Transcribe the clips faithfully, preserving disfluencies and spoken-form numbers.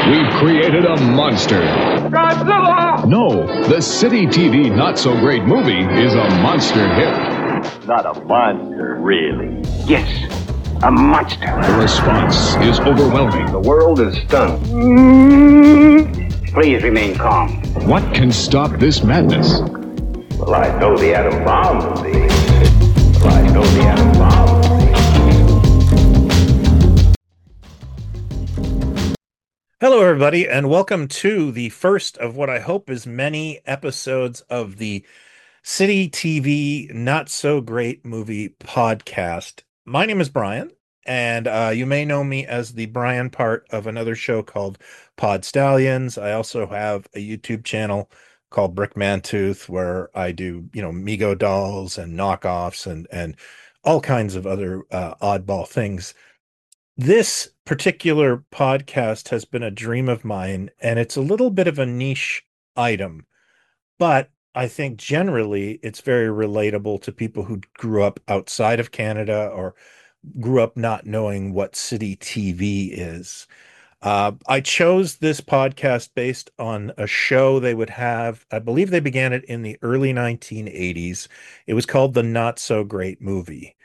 We've created a monster. Godzilla! No, the City T V Not So Great movie is a monster hit. Not a monster, really. Yes, a monster. The response is overwhelming. The world is stunned. Please remain calm. What can stop this madness? Well, I know the atom bomb will be. Well, I know the atom bomb will be. Hello, everybody, and welcome to the first of what I hope is many episodes of the City T V Not So Great Movie Podcast. My name is Brian, and uh, you may know me as the Brian part of another show called Pod Stallions. I also have a YouTube channel called Brick Mantooth, where I do, you know, Mego dolls and knockoffs and and all kinds of other uh, oddball things. This particular podcast has been a dream of mine, and it's a little bit of a niche item, but I think generally it's very relatable to people who grew up outside of Canada or grew up not knowing what City T V is. Uh, I chose this podcast based on a show they would have. I believe they began it in the early nineteen eighties. It was called The Not So Great Movie.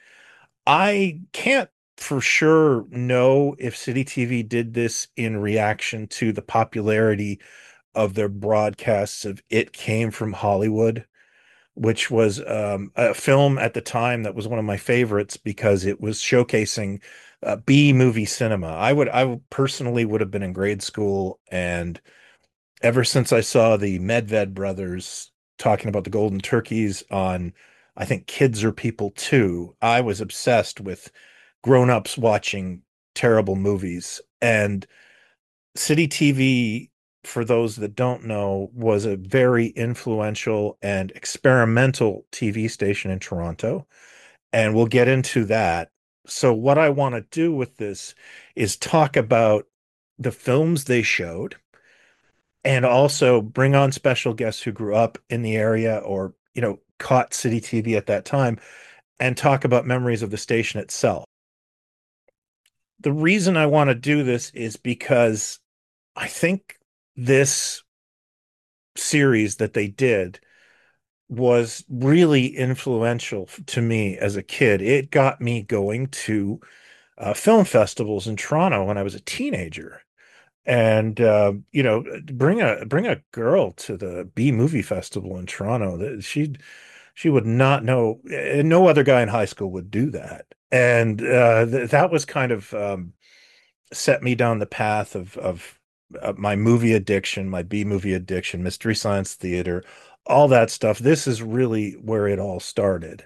I can't for sure know if City T V did this in reaction to the popularity of their broadcasts of It Came from Hollywood, which was um, a film at the time that was one of my favorites because it was showcasing uh, B movie cinema. I would, I personally would have been in grade school, and ever since I saw the Medved brothers talking about the Golden Turkeys on, I think Kids Are People Too, I was obsessed with grown-ups watching terrible movies. And City T V, for those that don't know, was a very influential and experimental T V station in Toronto, and we'll get into that. So what I want to do with this is talk about the films they showed and also bring on special guests who grew up in the area or, you know, caught City T V at that time and talk about memories of the station itself. The reason I want to do this is because I think this series that they did was really influential to me as a kid. It got me going to uh, film festivals in Toronto when I was a teenager. And uh, you know, bring a bring a girl to the B movie festival in Toronto. That she she would not know. No other guy in high school would do that. And uh, th- that was kind of um, set me down the path of of uh, my movie addiction, my B movie addiction, Mystery Science Theater, all that stuff. This is really where it all started.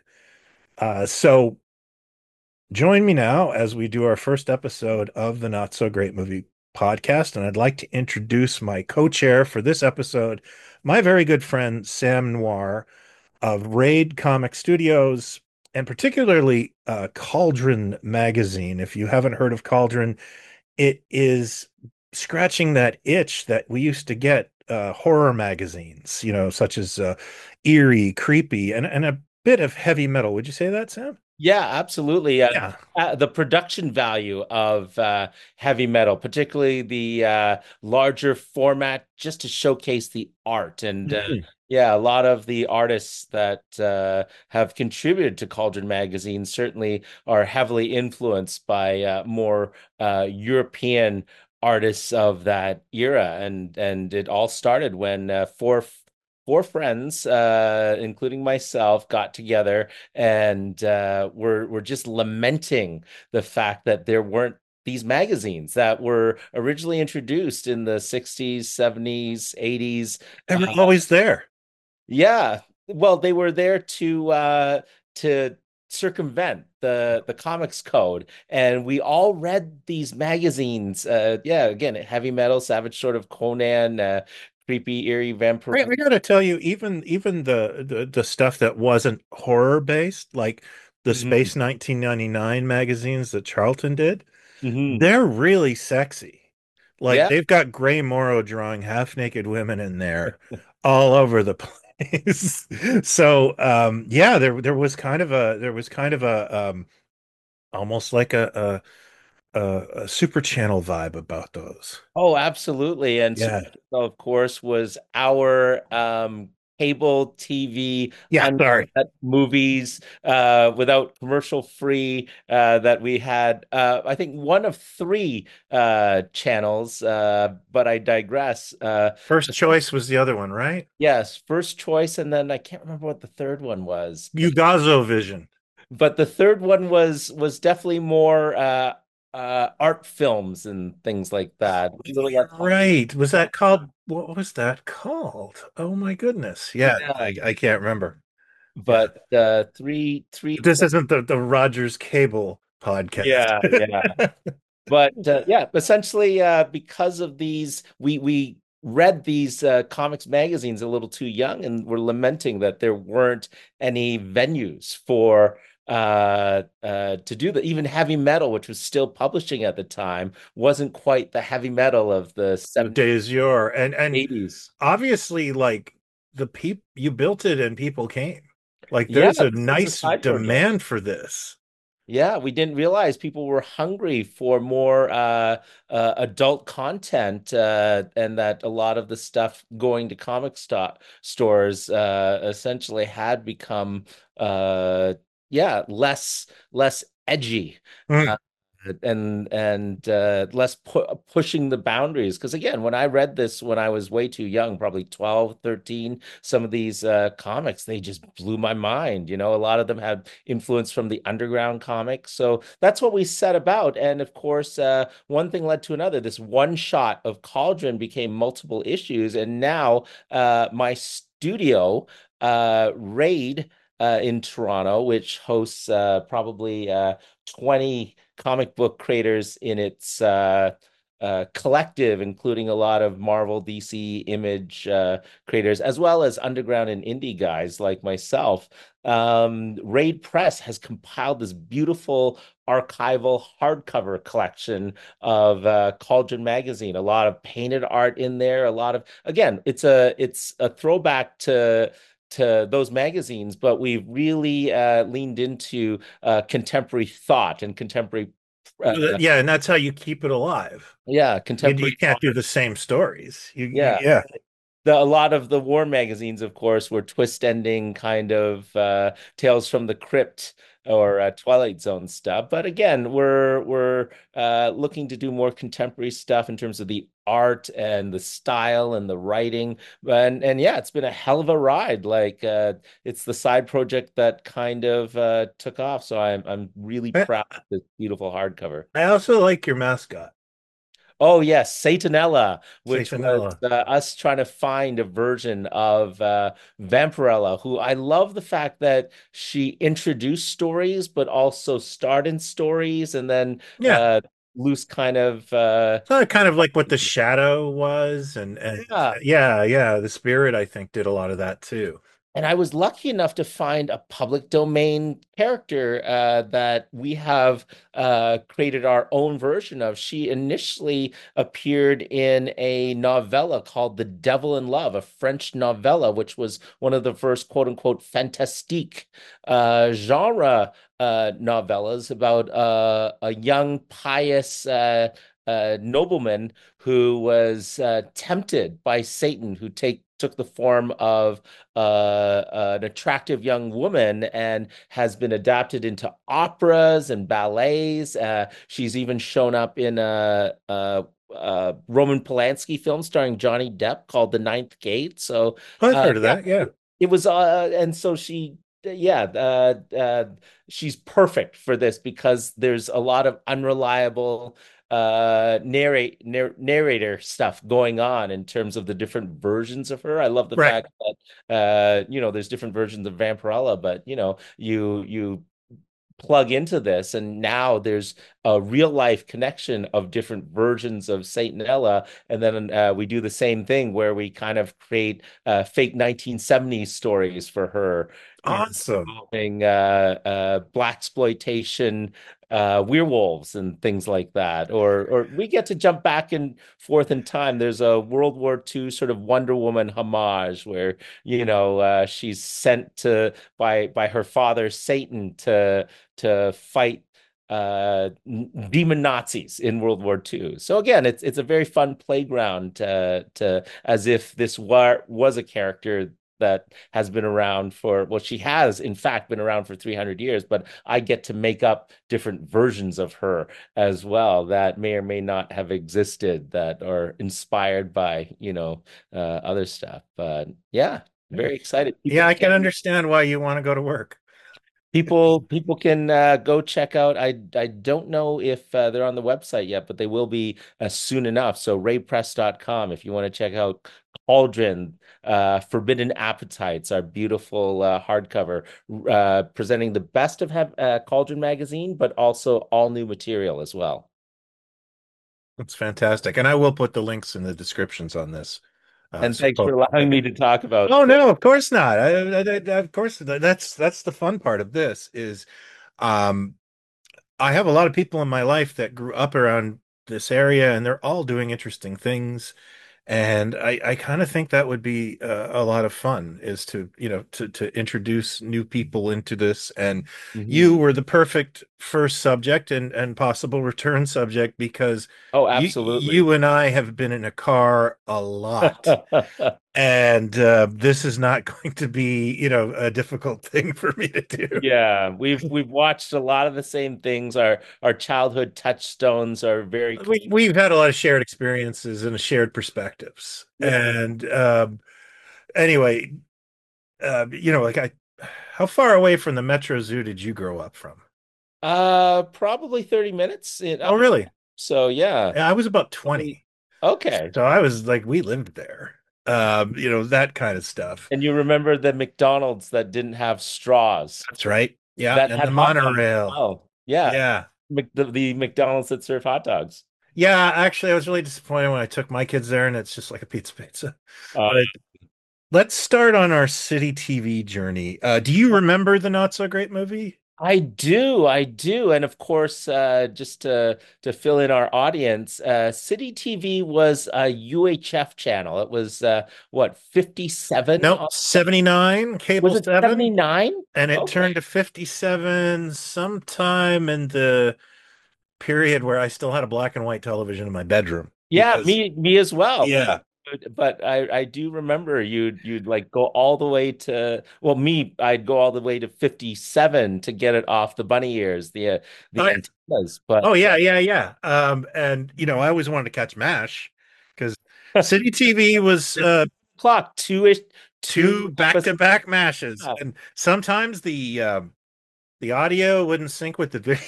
Uh, so join me now as we do our first episode of the Not So Great Movie Podcast, and I'd like to introduce my co-chair for this episode, my very good friend Sam Noir of Raid Comic Studios, and particularly uh, Cauldron Magazine. If you haven't heard of Cauldron, it is scratching that itch that we used to get uh, horror magazines, you know, such as uh, Eerie, Creepy, and, and a bit of heavy metal. Would you say that, Sam? Yeah, absolutely. Uh, Yeah. uh, the production value of uh, heavy metal, particularly the uh, larger format, just to showcase the art. And uh, Mhm. yeah, a lot of the artists that uh, have contributed to Cauldron Magazine certainly are heavily influenced by uh, more uh, European artists of that era. And and it all started when uh, four four friends, uh, including myself, got together and uh, we're we're just lamenting the fact that there weren't these magazines that were originally introduced in the sixties, seventies, eighties. They were Uh, always there. yeah, well, they were there to uh, to circumvent the the comics code, and we all read these magazines. Uh, yeah, again, heavy metal, Savage Sword of Conan, uh, creepy, eerie vampire. I, I gotta tell you, even even the, the the stuff that wasn't horror based, like the Mhm, Space nineteen ninety-nine magazines that Charlton did, mhm. they're really sexy. Like Yeah. they've got Gray Morrow drawing half naked women in there all over the place. So um yeah, there there was kind of a there was kind of a um almost like a, a, a Super Channel vibe about those. Oh, absolutely. And Super Yeah. Channel, of course, was our um, cable T V Yeah. Sorry. uncut movies uh, without commercial free uh, that we had. Uh, I think one of three uh, channels, uh, but I digress. Uh, First Choice was the other one, right? yes, First Choice, and then I can't remember what the third one was, but Ugazo Vision. but the third one was was definitely more uh, uh, art films and things like that. A little You're less. right. Was that called? What was that called? Oh my goodness. Yeah, Yeah. I, I can't remember. Yeah. But uh three three This isn't the, the Rogers Cable podcast. yeah, yeah. But uh, yeah, essentially uh because of these we we read these uh, comics magazines a little too young and were lamenting that there weren't any venues for uh uh to do that. Even heavy metal, which was still publishing at the time, wasn't quite the heavy metal of the The seventies, days yore. And and eighties. obviously like the peop you built it and people came. Like Yeah, there's a this was a nice side project. demand for this. Yeah, we didn't realize people were hungry for more uh, uh, adult content, uh, and that a lot of the stuff going to comic sto stores uh, essentially had become, uh, yeah, less less edgy. Mm. Uh, and and uh, less pu pushing the boundaries. Because again, when I read this when I was way too young, probably twelve, thirteen, some of these uh, comics, they just blew my mind. You know, a lot of them had influence from the underground comics. So that's what we set about. And of course, uh, one thing led to another. This one shot of Cauldron became multiple issues. And now uh, my studio, uh, Raid, uh, in Toronto, which hosts uh, probably uh, twenty comic book creators in its uh, uh, collective, including a lot of Marvel, D C, Image uh, creators, as well as underground and indie guys like myself. Um, Raid Press has compiled this beautiful archival hardcover collection of uh, Cauldron magazine. A lot of painted art in there. A lot of, again, it's a it's a throwback to to those magazines, but we've really uh, leaned into uh, contemporary thought and contemporary, uh, Yeah, and that's how you keep it alive. yeah, You, you contemporary can't do thought. the same stories. You, you Yeah. yeah. The, a lot of the war magazines, of course, were twist ending kind of uh, Tales from the Crypt or uh, Twilight Zone stuff. But again, we're we're uh, looking to do more contemporary stuff in terms of the art and the style and the writing. And and yeah, it's been a hell of a ride. Like uh, it's the side project that kind of uh, took off. So I'm I'm really I, proud of this beautiful hardcover. I also like your mascot, Oh yes, Satanella, which was Satanella. uh, us trying to find a version of uh, Vampirella, who I love the fact that she introduced stories, but also starred in stories, and then Yeah. uh, loose kind of uh, Uh, kind of like what the shadow was, and and yeah. yeah, yeah, the spirit I think did a lot of that too. And I was lucky enough to find a public domain character uh, that we have uh, created our own version of. She initially appeared in a novella called The Devil in Love, a French novella, which was one of the first quote unquote fantastique uh, genre uh, novellas about uh, a young, pious uh, uh, nobleman who was uh, tempted by Satan, who take took the form of uh, an attractive young woman and has been adapted into operas and ballets. Uh, she's even shown up in a, a, a Roman Polanski film starring Johnny Depp called The Ninth Gate. So, I've uh, heard of yeah, that. Yeah. it was, uh, and so she, yeah, uh, uh, she's perfect for this because there's a lot of unreliable uh narrate narr narrator stuff going on in terms of the different versions of her. I love the Right. fact that uh you know there's different versions of Vampirella, but you know you you plug into this and now there's a real life connection of different versions of Satanella, and then uh, we do the same thing where we kind of create uh, fake nineteen seventies stories for her Awesome. involving uh, uh, blaxploitation uh, werewolves and things like that. Or or we get to jump back and forth in time. There's a World War two sort of Wonder Woman homage where you know uh, she's sent to by by her father Satan to to fight uh, demon Nazis in World War Two. So again, it's it's a very fun playground to to as if this war was a character that has been around for, well, she has in fact been around for three hundred years, but I get to make up different versions of her as well that may or may not have existed, that are inspired by, you know, uh, other stuff. But yeah, very excited. Yeah, People I can can understand why you want to go to work. People people can uh, go check out. I I don't know if uh, they're on the website yet, but they will be uh, soon enough. So ray press dot com if you want to check out Cauldron, uh, Forbidden Appetites, our beautiful uh, hardcover, uh, presenting the best of have, uh, Cauldron magazine, but also all new material as well. That's fantastic. And I will put the links in the descriptions on this. Uh, And so thanks for folks- allowing me to talk about. Oh no, of course not. I, I, I- of course, that's that's the fun part of this is, um, I have a lot of people in my life that grew up around this area, and they're all doing interesting things. And I, I kind of think that would be uh, a lot of fun is to, you know, to, to introduce new people into this. And Mhm. you were the perfect first subject and, and possible return subject because Oh, you, absolutely. you and I have been in a car a lot. And uh, this is not going to be, you know, a difficult thing for me to do. Yeah, we've we've watched a lot of the same things. Our our childhood touchstones are very We, we've had a lot of shared experiences and shared perspectives. Yeah. And um, anyway, uh, you know, like I, how far away from the Metro Zoo did you grow up from? Uh, probably thirty minutes. In, Oh, really? So yeah. Yeah, I was about twenty. Okay. So I was like, we lived there. Um, you know, that kind of stuff. And you remember the McDonald's that didn't have straws, That's right. Yeah. that And had the hot dogs as monorail. well. Yeah. Yeah. Mc, the, the McDonald's that serve hot dogs. Yeah. Actually, I was really disappointed when I took my kids there and it's just like a pizza pizza. Uh, But let's start on our city T V journey. Uh, do you remember the Not So Great movie? I do, I do. And of course, uh, just to to fill in our audience, uh, City T V was a U H F channel. It was uh, what, fifty-seven? Nope, seventy-nine, cable Was it seven. seventy-nine? And it Okay. turned to fifty-seven sometime in the period where I still had a black and white television in my bedroom. Yeah, Because, me me as well. yeah. But, but I I do remember you'd you'd like go all the way to, well, me, I'd go all the way to fifty-seven to get it off the bunny ears, the uh, the Oh, yeah. antennas. But Oh, yeah, yeah, yeah. Um, and you know, I always wanted to catch MASH because City T V was uh clock two-ish two two back-to-back mashes, Yeah. and sometimes the um the audio wouldn't sync with the video.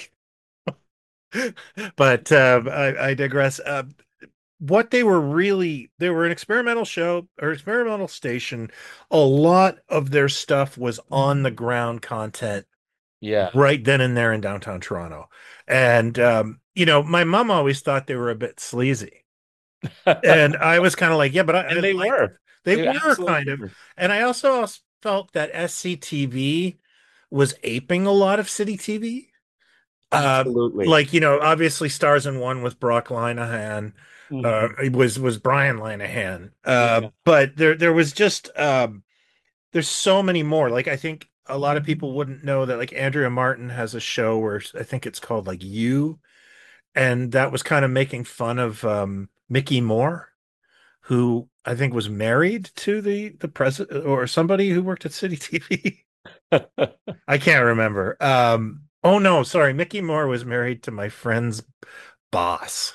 But um, I, I digress. Uh, what they were really, they were an experimental show or experimental station. A lot of their stuff was on the ground content Yeah. right then and there in downtown Toronto. And um, you know, my mom always thought they were a bit sleazy. And I was kind of like, yeah, but I, I And they like were. they They were absolutely kind of. were. And I also felt that S C T V was aping a lot of City T V. Uh, Absolutely. like, you know, obviously Stars in One with Brock Linehan, uh, Mhm. it was was Brian Linehan. Uh, Yeah. but there there was just um, there's so many more. Like I think a lot of people wouldn't know that like Andrea Martin has a show where I think it's called like You, and that was kind of making fun of um, Mickey Moore, who I think was married to the the president or somebody who worked at City T V. I can't remember. Um, oh no, sorry. Mickey Moore was married to my friend's boss.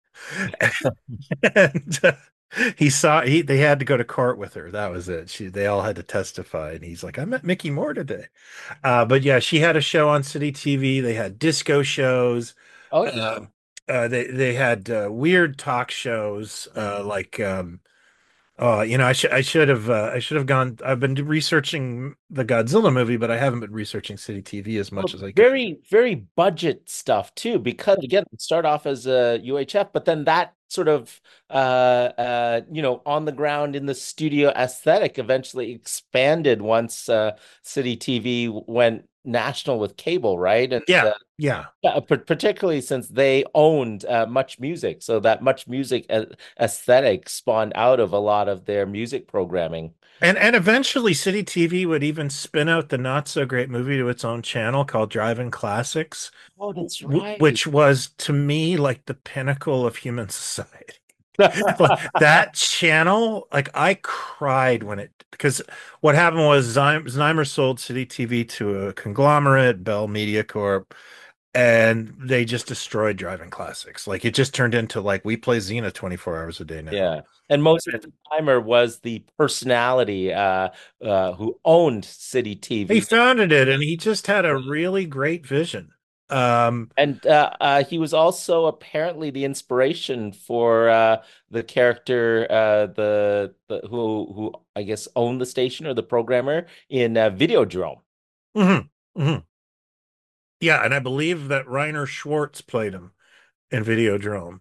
And uh, he saw he they had to go to court with her. That was it. She they all had to testify, and he's like, I met Mickey Moore today. Uh, but yeah, she had a show on City T V. They had disco shows. Oh, Uh, uh, they they had uh, weird talk shows uh, like um, oh, you know, I should I should have uh, I should have gone. I've been researching the Godzilla movie, but I haven't been researching City T V as much well, as I could. very, very budget stuff too, because again, it start off as a U H F, but then that sort of uh uh you know, on the ground in the studio aesthetic eventually expanded once uh City T V went national with cable, right? And Yeah, uh, yeah. yeah, par- particularly since they owned uh, Much Music, so that Much Music a- aesthetic spawned out of a lot of their music programming. And and eventually City T V would even spin out the not so great movie to its own channel called Drive-In Classics, Oh, that's w- right. which was to me like the pinnacle of human society. Like that channel, like I cried when it because what happened was Zy- Znaimer sold City T V to a conglomerate, Bell Media Corp, and they just destroyed Drive-In Classics. Like it just turned into like we play Xena twenty-four hours a day now. Yeah. And Moses Timer was the personality uh, uh, who owned City He T V. founded it and he just had a really great vision. Um, And uh, uh, he was also apparently the inspiration for uh, the character, uh, the, the who who I guess owned the station or the programmer in uh, Videodrome. mhm, mhm. Yeah, and I believe that Reiner Schwartz played him in Videodrome.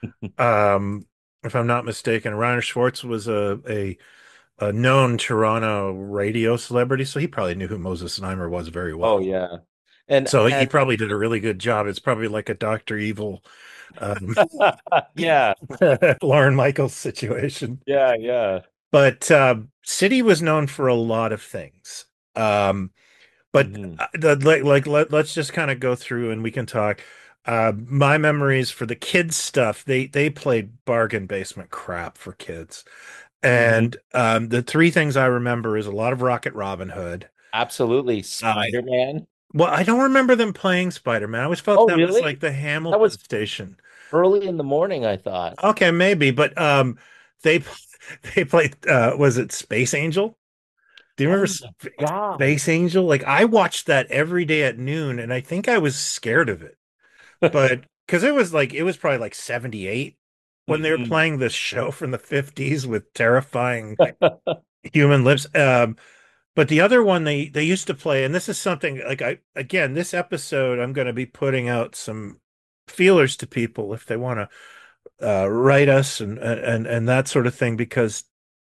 Um, if I'm not mistaken, Reiner Schwartz was a, a a known Toronto radio celebrity, so he probably knew who Moses Znaimer was very Oh well. yeah, and So he and probably did a really good job. It's probably like a Doctor Evil, um, yeah, Lauren Michaels situation. yeah, yeah. But uh, City was known for a lot of things. Um, but Hmm. uh, the, like, like let, let's just kind of go through and we can talk. Uh, my memories for the kids stuff, they they played bargain basement crap for kids. Hmm. And um, the three things I remember is a lot of Rocket Robin Hood. Absolutely, Uh, Spider-Man. well, I don't remember them playing Spider-Man. I always felt Oh, that was like really? the That Hamilton was station. early in the morning, I thought. Okay, maybe, but um, they they played. Uh, was it Space Angel? Do you remember Oh my Sp- God. Space Angel? Like I watched that every day at noon, and I think I was scared of it, but because it was like it was probably like seventy-eight when they were Mhm. playing this show from the fifties with terrifying human lips. Um, but the other one they they used to play, and this is something like I again, this episode I'm going to be putting out some feelers to people if they want to uh, write us and and and that sort of thing because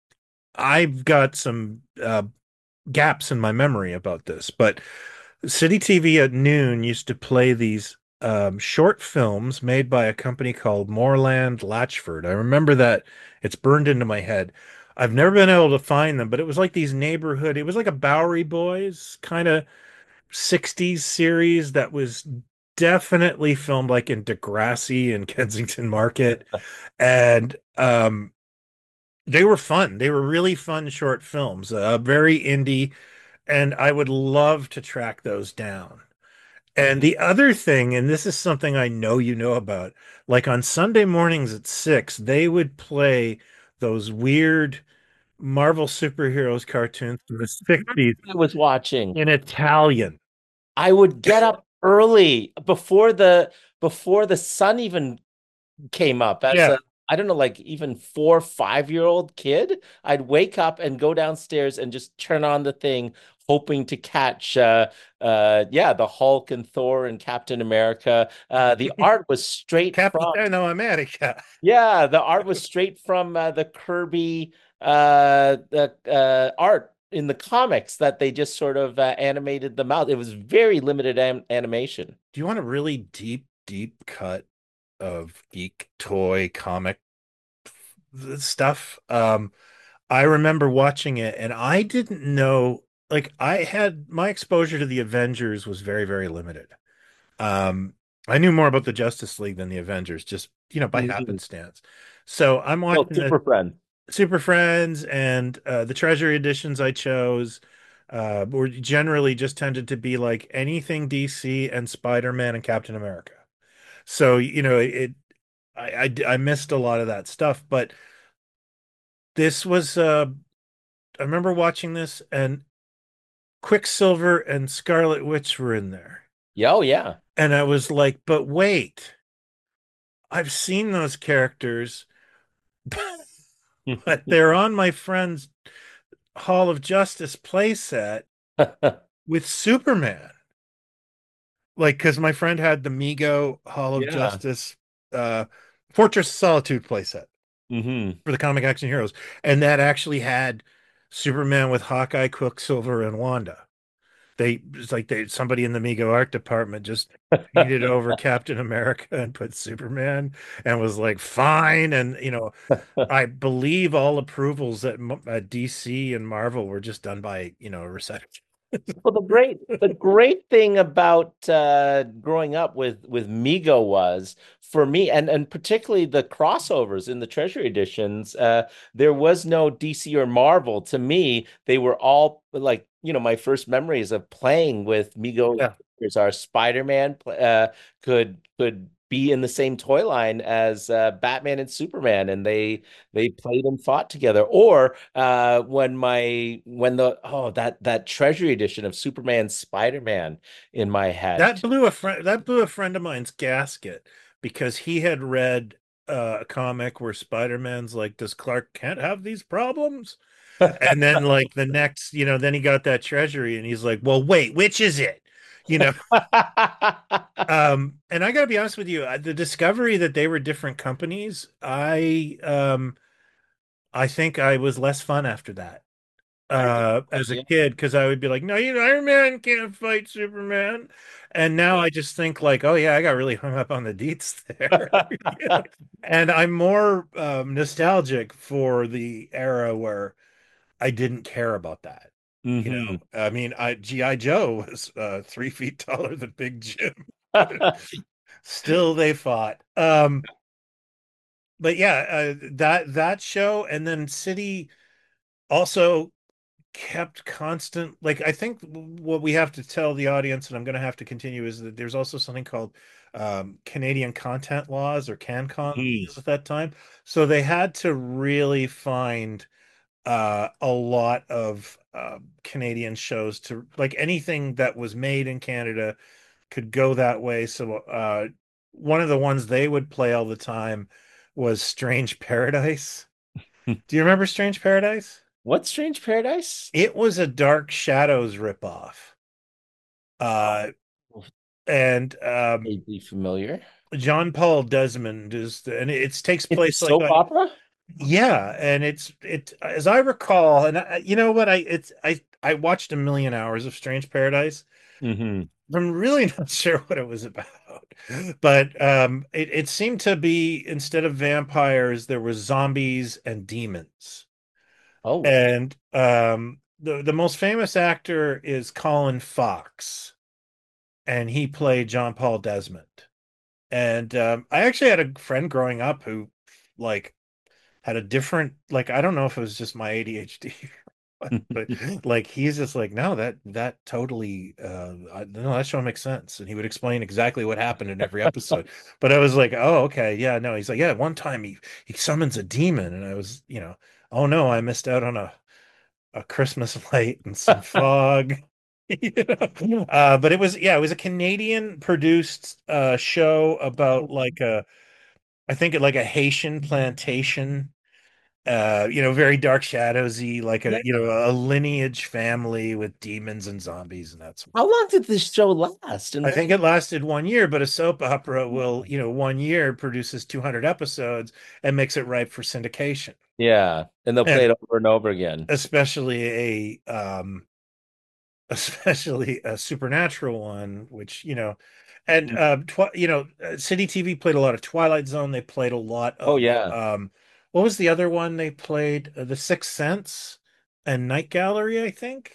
I've got some uh, gaps in my memory about this. But City T V at noon used to play these um, short films made by a company called Moorland Latchford. I remember that it's burned into my head. I've never been able to find them, but it was like these neighborhood, it was like a Bowery Boys kind of sixties series that was definitely filmed like in Degrassi and Kensington Market. And um, they were fun. They were really fun short films, uh, very indie, and I would love to track those down. And Mhm. the other thing, and this is something I know you know about, like on Sunday mornings at six, they would play those weird Marvel superheroes cartoons from the sixties I was watching. in Italian. I would get up early before the before the sun even came up as Yeah. a I don't know, like even four, five year old kid. I'd wake up and go downstairs and just turn on the thing, hoping to catch uh uh yeah, the Hulk and Thor and Captain America. Uh the art was straight from Capitano America. yeah, the art was straight from uh, the Kirby uh the uh art in the comics that they just sort of uh, animated them out. It was very limited am animation. Do you want a really deep, deep cut of geek toy comic stuff? Um, I remember watching it and I didn't know, like, I had my exposure to the Avengers was very, very limited. Um, I knew more about the Justice League than the Avengers, just, you know, by Mhm. happenstance. So I'm Oh, watching the Super Friends. Super Friends and uh, the Treasury editions I chose. Uh, were generally just tended to be like anything D C and Spider-Man and Captain America. So, you know, it, I, I, I missed a lot of that stuff, but this was, uh, I remember watching this and Quicksilver and Scarlet Witch were in there. Yeah, oh yeah. And I was like, but wait, I've seen those characters, but they're on my friend's Hall of Justice playset with Superman. Like, because my friend had the Mego Hall of Yeah. Justice, uh, Fortress of Solitude playset Hmm. for the comic action heroes. And that actually had Superman with Hawkeye, Quicksilver, and Wanda. they it's like they somebody in the Mego art department just painted over Captain America and put Superman and was like fine. And you know, I believe all approvals at, Mo- at D C and Marvel were just done by, you know, a reception. Well, the great the great thing about uh, growing up with with Mego was for me, and and particularly the crossovers in the Treasury editions, uh, there was no D C or Marvel. To me, they were all like, you know, my first memories of playing with Mego. Yeah. There's our Spider-Man uh, could could be in the same toy line as uh, Batman and Superman, and they they played and fought together. Or uh, when my when the oh that that Treasury edition of Superman Spider-Man in my head. That blew a friend that blew a friend of mine's gasket because he had read uh, a comic where Spider-Man's like, does Clark Kent have these problems? And then like the next, you know, then he got that treasury and he's like, well, wait, which is it? You know, um, and I gotta be honest with you, uh, the discovery that they were different companies, I um I think I was less fun after that. Uh as a Yeah. kid, because I would be like, no, you know, Iron Man can't fight Superman. And now I just think like, oh yeah, I got really hung up on the deets there. Yeah. And I'm more um nostalgic for the era where I didn't care about that. You know, Hmm. I mean, I G I. Joe was uh three feet taller than Big Jim. Still they fought. Um, but yeah, uh, that that show and then City also kept constant, like I think what we have to tell the audience, and I'm going to have to continue, is that there's also something called um, Canadian content laws or CanCon Mm. laws at that time. So they had to really find uh, a lot of uh, Canadian shows to like anything that was made in Canada could go that way. So uh, one of the ones they would play all the time was Strange Paradise. Do you remember Strange Paradise? What Strange Paradise? It was a Dark Shadows ripoff. Uh, Oh, and um, vaguely familiar. John Paul Desmond is, the, and it takes It's a place like, soap like opera? yeah, and it's it as I recall, and I, you know what, I it's I I watched a million hours of Strange Paradise. Hmm. I'm really not sure what it was about, but um, it it seemed to be instead of vampires, there was zombies and demons. Oh, And um, the the most famous actor is Colin Fox, and he played John Paul Desmond. And um, I actually had a friend growing up who like had a different, like I don't know if it was just my A D H D, but like he's just like, no, that that totally uh I, no, that show makes sense. And he would explain exactly what happened in every episode. But I was like, oh, okay, yeah, no. He's like, yeah, one time he he summons a demon, and I was, you know, oh no, I missed out on a a Christmas light and some fog. You know? Uh, but it was, yeah, it was a Canadian produced uh show about like a, I think like a Haitian plantation, uh, you know, very Dark Shadowsy, like a, yeah. you know, a lineage family with demons and zombies and that's. How long did this show last? I And think it lasted one year, but a soap opera will, you know, one year produces two hundred episodes and makes it ripe for syndication. yeah, and they'll play And it over and over again. especially a um especially a supernatural one, which, you know, and Mhm. uh, tw you know, uh, City T V played a lot of Twilight Zone. They played a lot Oh of yeah. um, what was the other one they played? Uh, The Sixth Sense and Night Gallery, I think.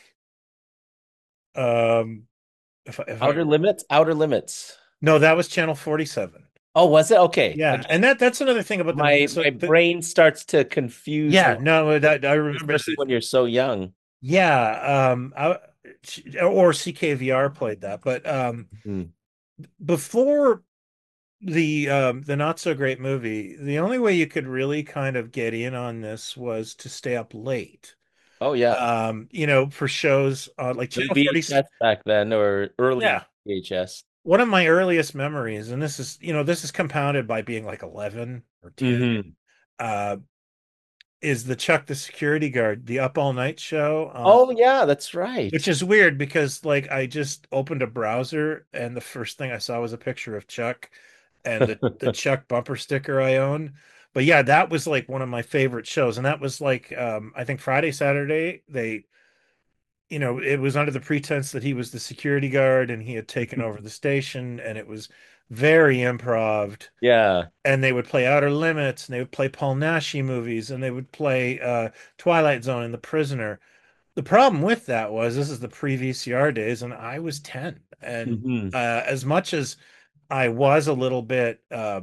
Um, if I, if I Outer Limits, Outer Limits. no, that was Channel forty-seven. Oh, was it? Okay. Yeah, Again, and that that's another thing about the my so my the, brain starts to confuse a yeah, lot, no, that I remember especially that. when you're so young. Yeah, um, I, or C K V R played that, but um, Mm. before the um the not so great movie, the only way you could really kind of get in on this was to stay up late. Oh yeah. Um, you know, for shows uh, like No Channel forty. V H S back then or early Yeah. V H S. One of my earliest memories, and this is, you know, this is compounded by being like eleven or ten, Hmm. uh, is the Chuck the Security Guard, the Up All Night show on, Oh yeah, that's which right. is weird because like I just opened a browser and the first thing I saw was a picture of Chuck and the the Chuck bumper sticker I own. But yeah, that was like one of my favorite shows, and that was like um I think Friday, Saturday they you know, it was under the pretense that he was the security guard and he had taken over the station, and it was very improv. Yeah. And they would play Outer Limits, and they would play Paul Naschy movies, and they would play uh, Twilight Zone and The Prisoner. The problem with that was this is the pre-V C R days, and I was ten. And Hmm. uh, as much as I was a little bit uh,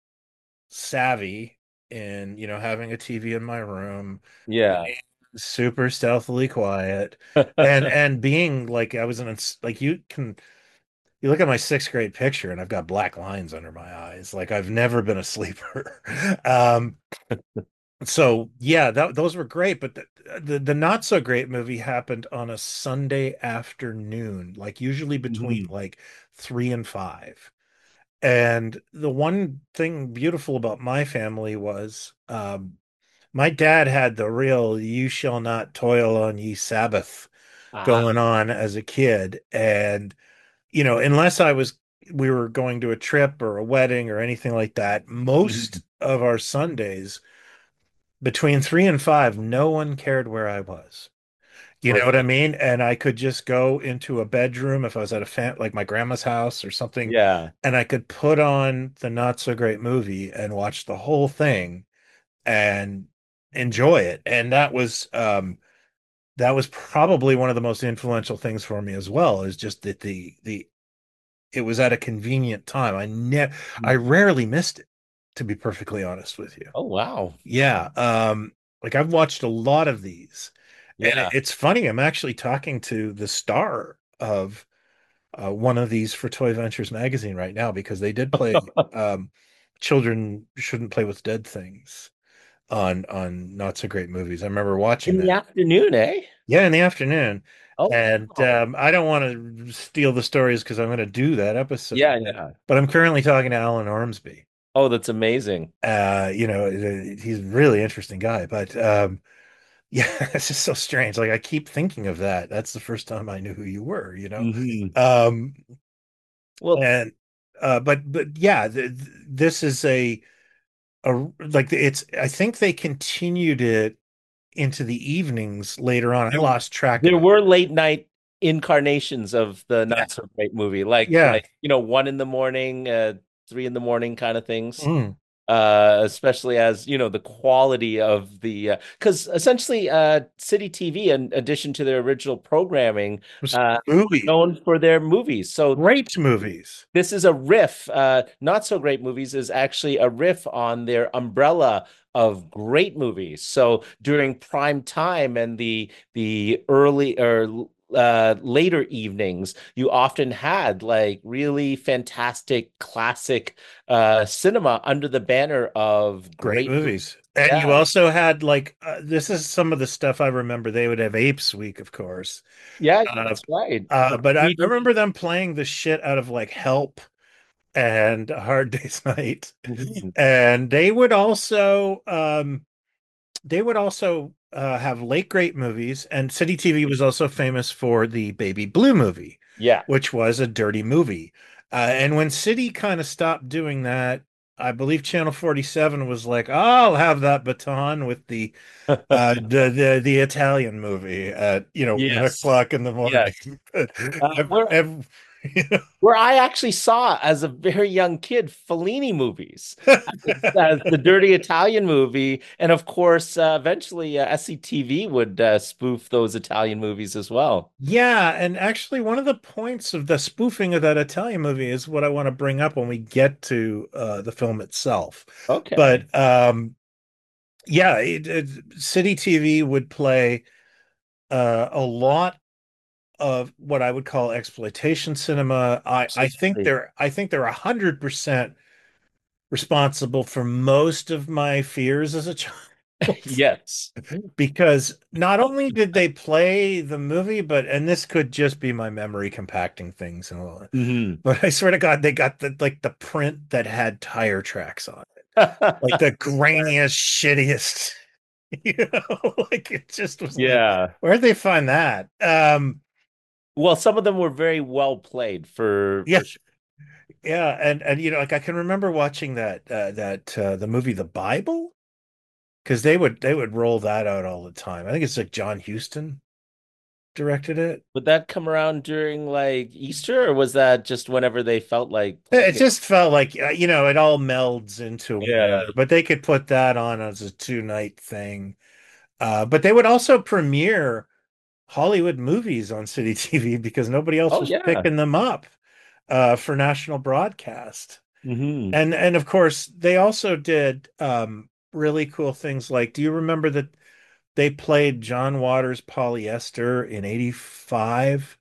savvy in, you know, having a T V in my room, Yeah. being super stealthily quiet, and and being like I was in like you can you look at my sixth grade picture and I've got black lines under my eyes. Like I've never been a sleeper. um, so yeah, that those were great, but the, the the not so great movie happened on a Sunday afternoon, like usually between Mhm. like three and five. And the one thing beautiful about my family was um, my dad had the real "you shall not toil on ye Sabbath" Ah. going on as a kid. And, you know, unless I was, we were going to a trip or a wedding or anything like that, most Mhm. of our Sundays between three and five, no one cared where I was. You know what I Perfect. mean? And I could just go into a bedroom if I was at a fam like my grandma's house or something, Yeah. and I could put on the not so great movie and watch the whole thing and enjoy it. And that was um that was probably one of the most influential things for me as well, is just that the the it was at a convenient time. I ne I rarely missed it, to be perfectly honest with you. Oh, wow. Yeah, um like I've watched a lot of these. And it, Yeah. it's funny, I'm actually talking to the star of uh, one of these for Toy Ventures magazine right now, because they did play um, Children Shouldn't Play with Dead Things on on Not So Great Movies. I remember watching In the that. afternoon, eh? Yeah, in the afternoon. Oh, And wow. um, I don't want to steal the stories because I'm going to do that episode, Yeah, yeah. but I'm currently talking to Alan Ormsby. Oh, that's amazing. Uh, you know, he's a really interesting guy, but um, yeah, it's just so strange. Like I keep thinking of that. That's the first time I knew who you were, you know. Hmm. Um, Well, and uh, but but yeah, th th- this is a a like it's. I think they continued it into the evenings later on. I there, lost track of there it. were late night incarnations of the Yeah, not so great movie, like yeah. like you know, one in the morning, uh, three in the morning kind of things. Mm. Uh, especially as you know the quality of the because essentially uh, City T V, in addition to their original programming, It was uh, movies, known for their movies. So great movies. this is a riff. Uh, Not so great movies is actually a riff on their umbrella of great movies. So during prime time and the the early or uh, later evenings, you often had like really fantastic classic uh, cinema under the banner of Great great movies. movies. And you Yeah, also had like uh, this is some of the stuff I remember. They would have Apes Week, of course. yeah, Uh, that's right. uh, The but I three remember them playing the shit out of like Help and A Hard Day's Night. D. And they would also um they would also uh, have late great movies, and City T V was also famous for the Baby Blue movie, Yeah. which was a dirty movie. Uh, and when City kind of stopped doing that, I believe Channel forty-seven was like, I'll have that baton with the uh the the, the Italian movie at, you know, one Yes. o'clock in the morning. Yes. Uh, Ev- where ev- you where I actually saw as a very young kid Fellini movies, as the Dirty Italian movie, and of course, uh, eventually uh, S C T V would uh, spoof those Italian movies as well. Yeah, and actually, one of the points of the spoofing of that Italian movie is what I want to bring up when we get to uh, the film itself. Okay. But um, yeah, it, it, City T V would play uh, a lot of what I would call exploitation cinema. I I think Absolutely. they're I think they're a hundred percent responsible for most of my fears as a child. Yes. Because not only did they play the movie, but and this could just be my memory compacting things and all that, Hmm. but I swear to God, they got the like the print that had tire tracks on it, like the grainiest, shittiest, you know, like it just was like, Yeah. where'd they find that? Um, Well, some of them were very well played for yeah, for sure. yeah, and and you know, like I can remember watching that uh, that uh, the movie The Bible, because they would they would roll that out all the time. I think it's like John Huston. directed it. Would that come around during like Easter, or was that just whenever they felt like It playing it? just felt like uh, you know, it all melds into one Yeah. another. But they could put that on as a two night thing. Uh, but they would also premiere Hollywood movies on City T V because nobody else Oh was yeah. picking them up uh, for national broadcast. Hmm. And and of course, they also did um, really cool things like, do you remember that they played John Waters' Polyester in eighty-five?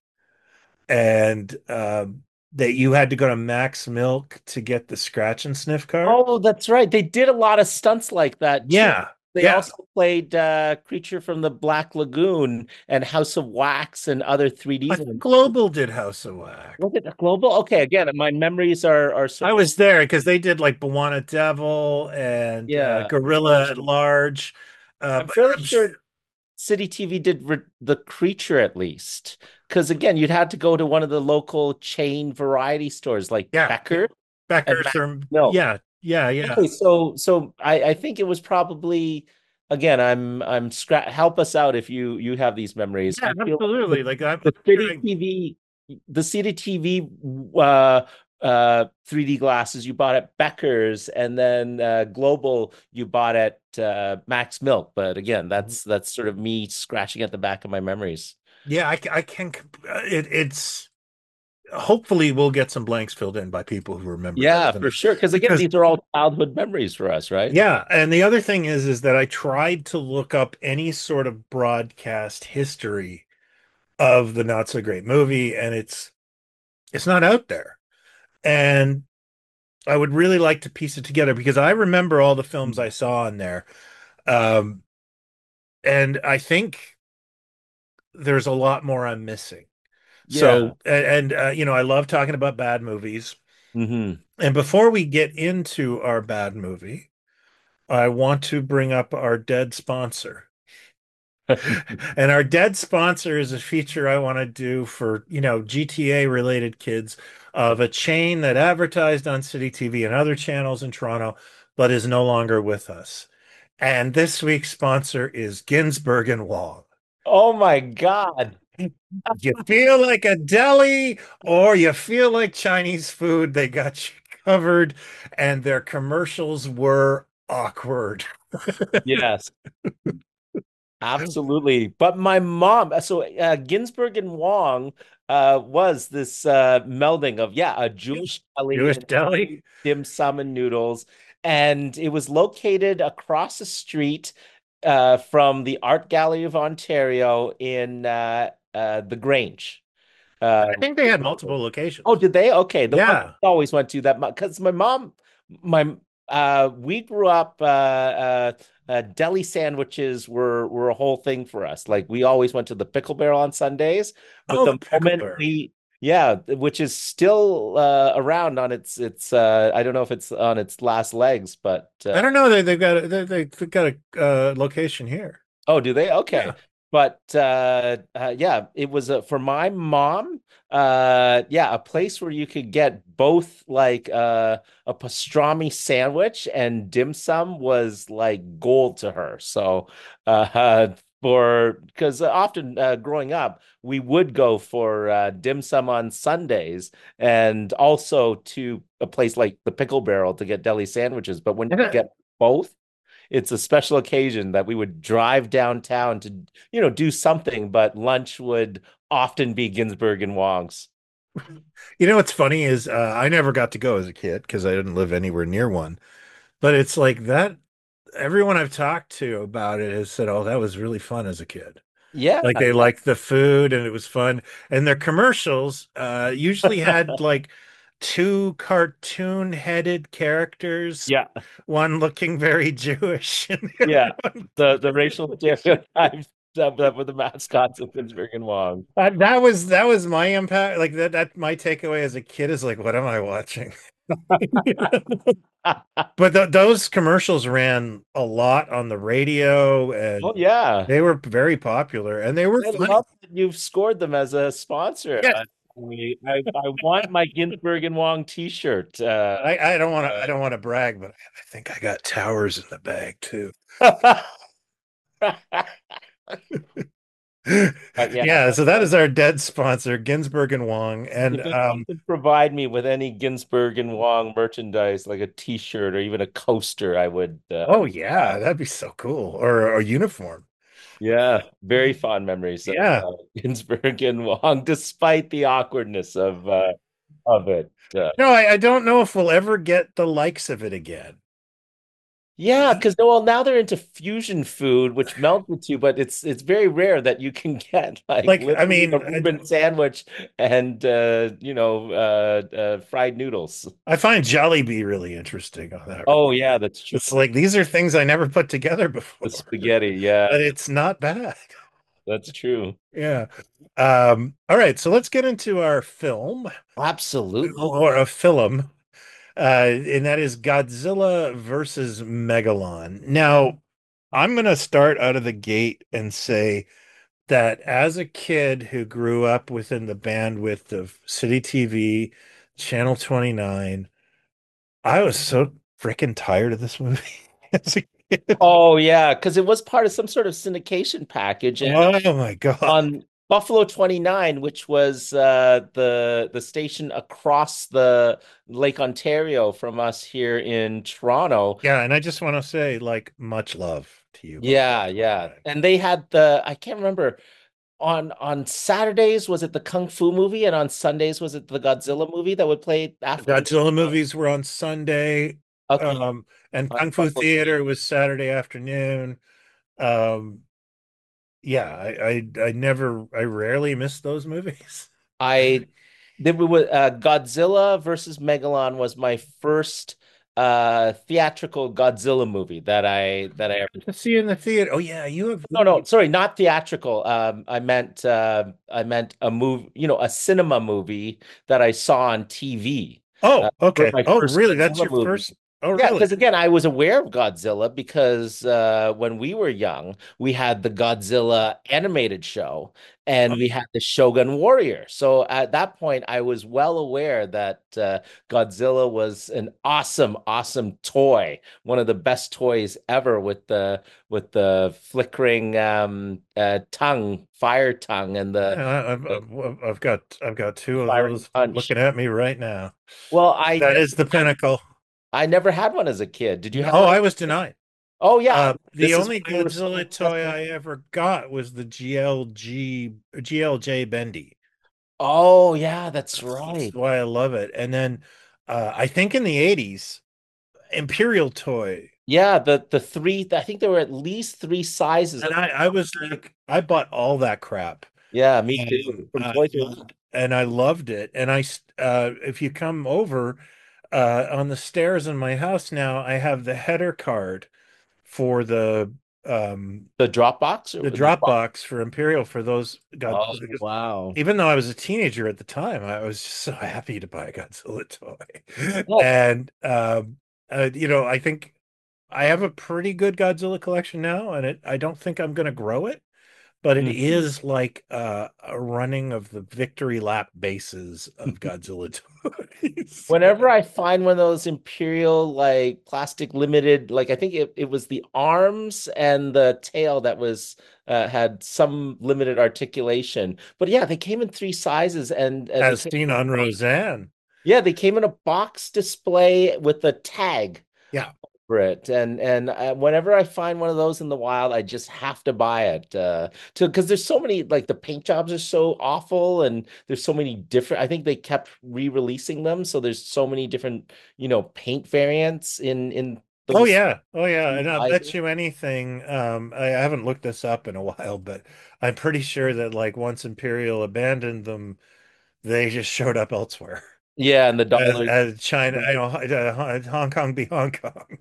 And uh, that you had to go to Max Milk to get the scratch and sniff card? Oh, that's right. They did a lot of stunts like that too. Yeah. They Yeah. also played uh, Creature from the Black Lagoon and House of Wax and other three D I think ones. Global did House of Wax. Was it global? Okay, again, my memories are are I sort of was there because they did like Bawana Devil and uh, yeah. Gorilla at Large. Uh, I'm but fairly I'm sure City T V did re the Creature at least, because again, you'd had to go to one of the local chain variety stores like yeah, Becker and Becker's Max or Milk. yeah, yeah, yeah. Okay, so so I I think it was probably again I'm I'm scra help us out if you you have these memories. Yeah, I feel absolutely. the, Like I'm the City picturing, T V the City T V uh uh three D glasses you bought at Becker's and then uh Global you bought at uh Max Milk. But again, that's that's sort of me scratching at the back of my memories. yeah, I, I can, it, it's hopefully we'll get some blanks filled in by people who remember Yeah, those. for And sure. Because again, because these are all childhood memories for us, right? yeah, and the other thing is is that I tried to look up any sort of broadcast history of the Not So Great Movie, and it's it's not out there. And I would really like to piece it together because I remember all the films I saw in there. Um, and I think there's a lot more I'm missing. Yeah. So, and, and uh, you know, I love talking about bad movies. Hmm. And before we get into our bad movie, I want to bring up our dead sponsor. And our dead sponsor is a feature I want to do for, you know, G T A related kids of a chain that advertised on City T V and other channels in Toronto, but is no longer with us. And this week's sponsor is Ginsberg and Wong. Oh my God. You feel like a deli or you feel like Chinese food, they got you covered, and their commercials were awkward. Yes. Absolutely. But my mom, so uh, Ginsberg and Wong uh, was this uh, melding of, yeah, a Jewish deli Jewish and deli? dim sum and noodles. And it was located across the street uh, from the Art Gallery of Ontario in uh, uh, the Grange. Uh, I think they had multiple locations. Oh, did they? Okay, the one Yeah. I always went to that because my mom, my uh, we grew up. Uh, uh, uh, deli sandwiches were were a whole thing for us. Like we always went to the Pickle Barrel on Sundays. But Oh, the the pickle moment barrel. we, yeah, which is still uh, around on its its. Uh, I don't know if it's on its last legs, but I uh, don't know. They they've got a, they they've got a uh, location here. oh, do they? Okay. Yeah. But uh, uh yeah, it was uh, for my mom, uh yeah, a place where you could get both like uh a pastrami sandwich and dim sum was like gold to her. So uh for because often uh, growing up, we would go for uh, dim sum on Sundays and also to a place like the Pickle Barrel to get deli sandwiches. But when you get both, it's a special occasion that we would drive downtown to, you know, do something, but lunch would often be Ginsberg and Wong's. You know what's funny is uh, I never got to go as a kid because I didn't live anywhere near one. But it's like that. Everyone I've talked to about it has said, "Oh, that was really fun as a kid." Yeah. Like they liked the food and it was fun. And their commercials uh, usually had like two cartoon-headed characters, Yeah. one looking very Jewish. And the Yeah. other one- The the racial stereotypes that that were the mascots of Ginsberg and Wong. that, that was that was my impact. Like that that my takeaway as a kid is like, what am I watching? But th those commercials ran a lot on the radio Oh and yeah. they were very popular and they were I funny. love that you've scored them as a sponsor. Yeah, Uh, we- I, I want my Ginsberg and Wong t-shirt. Uh, I, I don't want to I don't want to brag, but I think I got towers in the bag too. Uh, yeah, Yeah, so that is our dead sponsor, Ginsberg and Wong. And if anyone um, could provide me with any Ginsberg and Wong merchandise, like a T-shirt or even a coaster, I would. Uh, oh yeah, that'd be so cool. Or a uniform. yeah, very fond memories of Yeah. uh, Ginsberg and Wong, despite the awkwardness of uh, of it. Uh, No, I, I don't know if we'll ever get the likes of it again. yeah, because well, now they're into fusion food, which melt the two, but it's it's very rare that you can get like Like, I literally mean, a Reuben sandwich and uh, you know uh, uh, fried noodles. I, I find Jollibee really interesting on that. Oh yeah, that's true. It's like these are things I never put together The before, spaghetti, yeah, but it's not bad. that's true. Yeah. Um, all right, so let's get into our film Absolutely. or a film, uh, and that is Godzilla versus Megalon. Now, I'm going to start out of the gate and say that as a kid who grew up within the bandwidth of City T V, Channel twenty-nine, I was so freaking tired of this movie as a kid. Oh yeah, because it was part of some sort of syndication package, and Oh my God. on Buffalo twenty-nine, which was uh, the the station across the Lake Ontario from us here in Toronto. Yeah, and I just want to say, like, much love to you, Buffalo Yeah, yeah. twenty-nine. And they had the I can't remember on on Saturdays was it the Kung Fu movie and on Sundays was it the Godzilla movie that would play The after? Godzilla movies were on Sunday, Okay. um, and On Kung Fu Buffalo Theater was Saturday afternoon. Um, yeah, I, I, I never, I rarely miss those movies. I then we would uh, Godzilla versus Megalon was my first uh theatrical Godzilla movie that I that I ever To see in the theater. Oh yeah, you have. no no sorry not theatrical um I meant uh I meant a movie you know a cinema movie that I saw on T V uh, Oh, for okay. my Oh, first really? That's Godzilla your movie. first. Oh, Yeah, really? because again, I was aware of Godzilla because uh, when we were young, we had the Godzilla animated show and we had the Shogun Warrior. So at that point, I was well aware that uh, Godzilla was an awesome, awesome toy, one of the best toys ever with the with the flickering um, uh, tongue, fire tongue, and the, Yeah, I've, the I've, I've got, I've got two of firing those punch. looking at me right now. Well, I That is the pinnacle. I never had one as a kid. Did you have Oh, one? I was denied. Oh yeah, Uh, the this is only why we're so Godzilla obsessed toy with. I ever got was the G L G G L J Bendy. Oh yeah, that's That's, that's right. why I love it. And then uh, I think in the eighties, Imperial Toy. Yeah, the the three. I think there were at least three sizes. And I, I was like, I bought all that crap. Yeah, me Um, too. From uh, Toys R Us. and I loved it. And I, s- uh, if you come over uh, on the stairs in my house now, I have the header card for the um The Dropbox the or the drop box? box for Imperial for those God. Oh wow. Even though I was a teenager at the time, I was just so happy to buy a Godzilla toy. Oh, And um, uh, you know, I think I have a pretty good Godzilla collection now, and it I don't think I'm going to grow it, but it mm. is like uh, a running of the victory lap bases of Godzilla toys. Whenever I find one of those Imperial like plastic limited, like I think it, it was the arms and the tail that was uh, had some limited articulation. But yeah, they came in three sizes and uh, they As came seen on Roseanne. yeah, they came in a box display with a tag Yeah. for it. And and uh, whenever I find one of those in the wild, I just have to buy it. Uh, to because there's so many like the paint jobs are so awful, and there's so many different. I think they kept re-releasing them, so there's so many different you know paint variants in in Oh those yeah. Oh yeah. And I'll bet sizes. you anything. Um, I haven't looked this up in a while, but I'm pretty sure that like once Imperial abandoned them, they just showed up elsewhere. Yeah, and the As, dollars as China, you know, uh, Hong Kong be Hong Kong.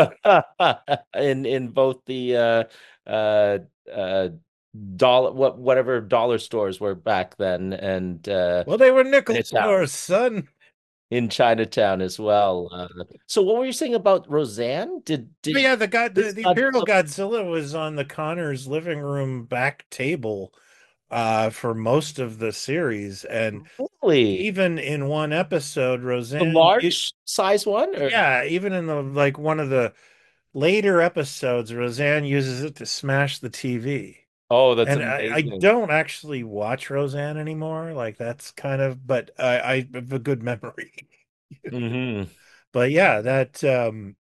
in in both the uh uh uh dollar what whatever dollar stores were back then, and uh Well, they were nickel Chinatown stores, son. in Chinatown as well. Uh, so what were you saying about Roseanne? Did But did yeah, the god, the, this the Imperial Godzilla Godzilla was on the Connors living room back table uh for most of the series, and really even in one episode, the Roseanne, it, large size one? Or yeah, even in the like one of the later episodes, Roseanne uses it to smash the T V. Oh, that's And I, I amazing. don't actually watch Roseanne anymore. Like that's kind of, but I, I have a good memory. Hmm. But yeah, that um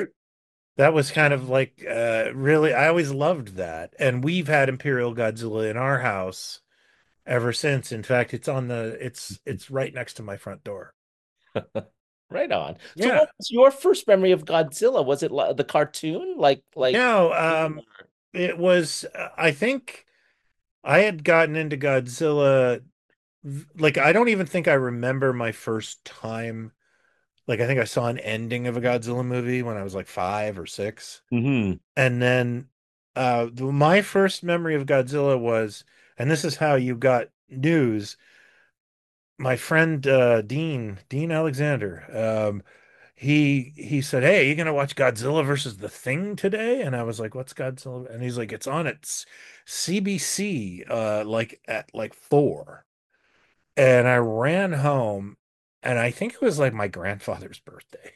that was kind of like uh really I always loved that. And we've had Imperial Godzilla in our house ever since. In fact, it's on the it's it's right next to my front door. Right on. So, Yeah. what was your first memory of Godzilla? Was it li- the cartoon, like like? No, um it was uh, I think I had gotten into Godzilla like I don't even think I remember my first time. Like I think I saw an ending of a Godzilla movie when I was like five or six. Hmm. And then uh the, my first memory of Godzilla was, and this is how you got news. My friend uh Dean, Dean Alexander, um, he he said, "Hey, you gonna watch Godzilla versus the Thing today?" And I was like, "What's Godzilla?" And he's like, "It's on at C B C uh like at like four." And I ran home, and I think it was like my grandfather's birthday.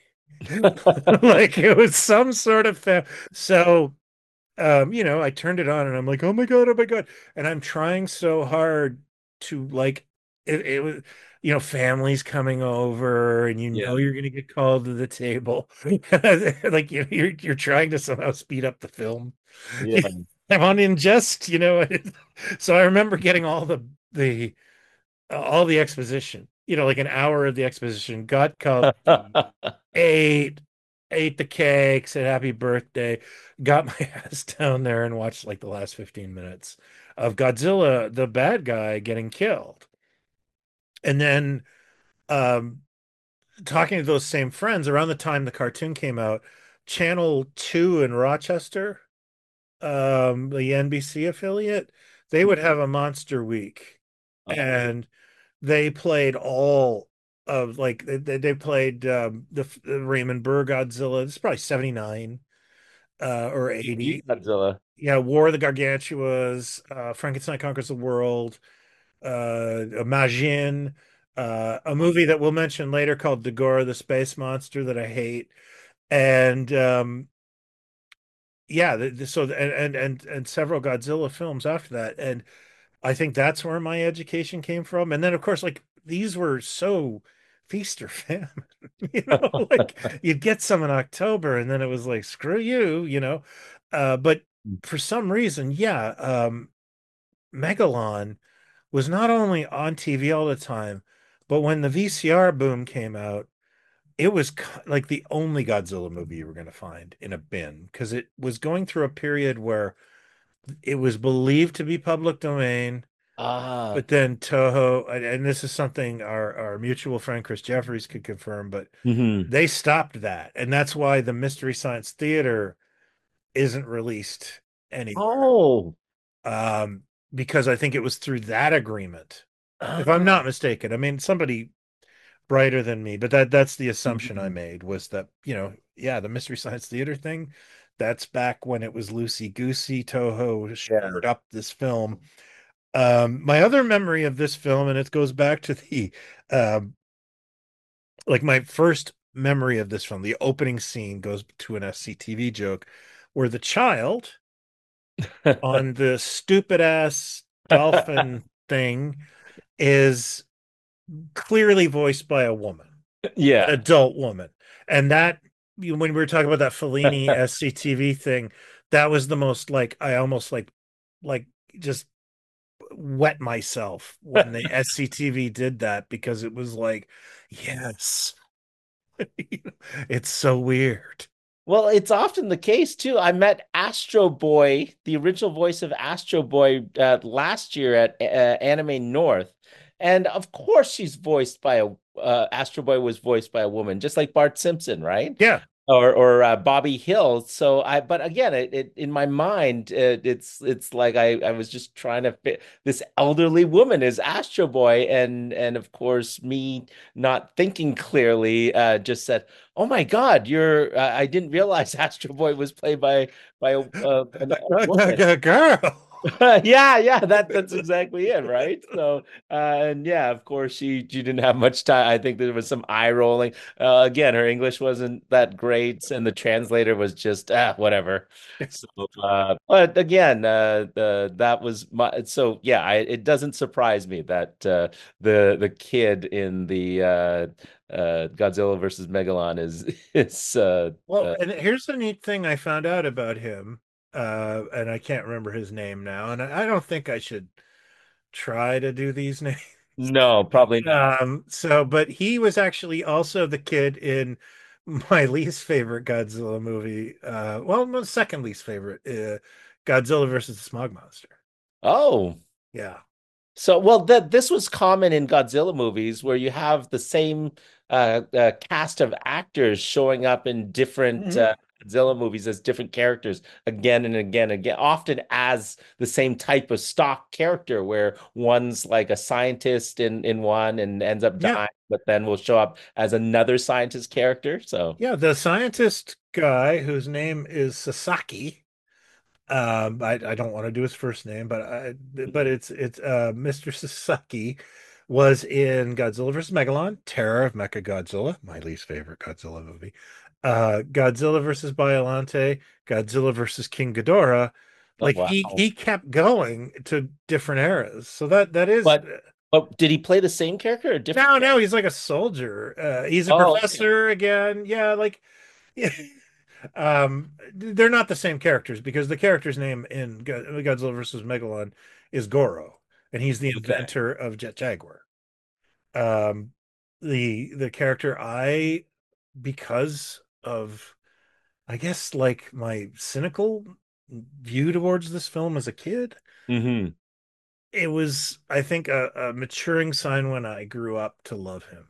Like it was some sort of fa so um, you know, I turned it on and I'm like, oh my God, oh my God. And I'm trying so hard to like it, it was, you know, families coming over and you Yeah. know you're gonna get called to the table. Like you you're you're trying to somehow speed up the film. Yeah. I'm on ingest, you know. So I remember getting all the the all the exposition, you know, like an hour of the exposition, got coffee, ate, ate the cake, said happy birthday, got my ass down there and watched like the last fifteen minutes of Godzilla, the bad guy, getting killed. And then um talking to those same friends around the time the cartoon came out, Channel two in Rochester, um, the N B C affiliate, they would have a monster week. And they played all of like they, they played um, the, the Raymond Burr Godzilla. This is probably seventy-nine uh, or eighty. Godzilla. Yeah, War of the Gargantuas, uh, Frankenstein Conquers the World, uh, Majin, uh, a movie that we'll mention later called Dagora the Space Monster that I hate. And um, yeah, the, the, so and, and and and several Godzilla films after that. And I think that's where my education came from. And then, of course, like these were so feast or famine, you know, like you'd get some in October and then it was like, screw you, you know. Uh, but for some reason, yeah, um, Megalon was not only on T V all the time, but when the V C R boom came out, it was like the only Godzilla movie you were going to find in a bin because it was going through a period where it was believed to be public domain. Ah. But then Toho, and, and this is something our, our mutual friend Chris Jeffries could confirm, but Hmm. they stopped that. And that's why the Mystery Science Theater isn't released anywhere. Oh. Um, because I think it was through that agreement, if I'm Ah. not mistaken. I mean, somebody brighter than me, but that that's the assumption I Mhm. made was that, you know, yeah, the Mystery Science Theater thing, that's back when it was loosey goosey. Toho Yeah. shored up this film. Um, my other memory of this film, and it goes back to the um, like my first memory of this film, the opening scene goes to an S C T V joke where the child on the stupid ass dolphin thing is clearly voiced by a woman, an Yeah. adult woman. And that, you- when we were talking about that Fellini S C T V thing, that was the most like, I almost like, like just wet myself when the S C T V did that because it was like, yes, it's so weird. Well, it's often the case too. I met Astro Boy, the original voice of Astro Boy, uh, last year at uh, Anime North, and of course she's voiced by a uh, Astro Boy was voiced by a woman, just like Bart Simpson, right? Yeah. Or or uh, Bobby Hill. So I, but again, it, it in my mind, it, it's it's like I I was just trying to fit this elderly woman is Astro Boy, and and of course me not thinking clearly, uh, just said, "Oh my God, you're." Uh, I didn't realize Astro Boy was played by by a, uh, an- a woman. Girl. Yeah, yeah, that that's exactly it, right? So, uh, and yeah, of course, she she didn't have much time. I think there was some eye rolling. Uh, again, her English wasn't that great, and the translator was just ah, whatever. So, uh, but again, uh, the that was my so yeah, I, it doesn't surprise me that uh, the the kid in the uh, uh, Godzilla versus Megalon is is uh, Well, uh, and here's the neat thing I found out about him, uh, and I can't remember his name now, and I I don't think I should try to do these names. no, probably not. Um, so, but he was actually also the kid in my least favorite Godzilla movie. Uh, well, my second least favorite, uh, Godzilla versus the Smog Monster. Oh. Yeah. So, well, that this was common in Godzilla movies where you have the same uh, uh, cast of actors showing up in different Mhm. uh, Godzilla movies as different characters again and again and again, often as the same type of stock character, where one's like a scientist in in one and ends up Yeah. dying, but then will show up as another scientist character. So, Yeah. The scientist guy whose name is Sasaki. Um, I, I don't want to do his first name, but I, but it's it's uh mister Sasaki was in Godzilla versus Megalon, Terror of Mechagodzilla, my least favorite Godzilla movie. Uh, Godzilla versus Biollante, Godzilla versus King Ghidorah. oh Like wow. he he kept going to different eras. So that that is But but did he play the same character or different now character? now he's like a soldier. Uh, he's a Oh, okay. professor again. Yeah, like um, they're not the same characters because the character's name in Go- Godzilla versus Megalon is Goro, and he's the Okay. inventor of Jet Jaguar. Um, the the character I because of I guess like my cynical view towards this film as a kid, Hmm. it was I think a, a maturing sign when I grew up to love him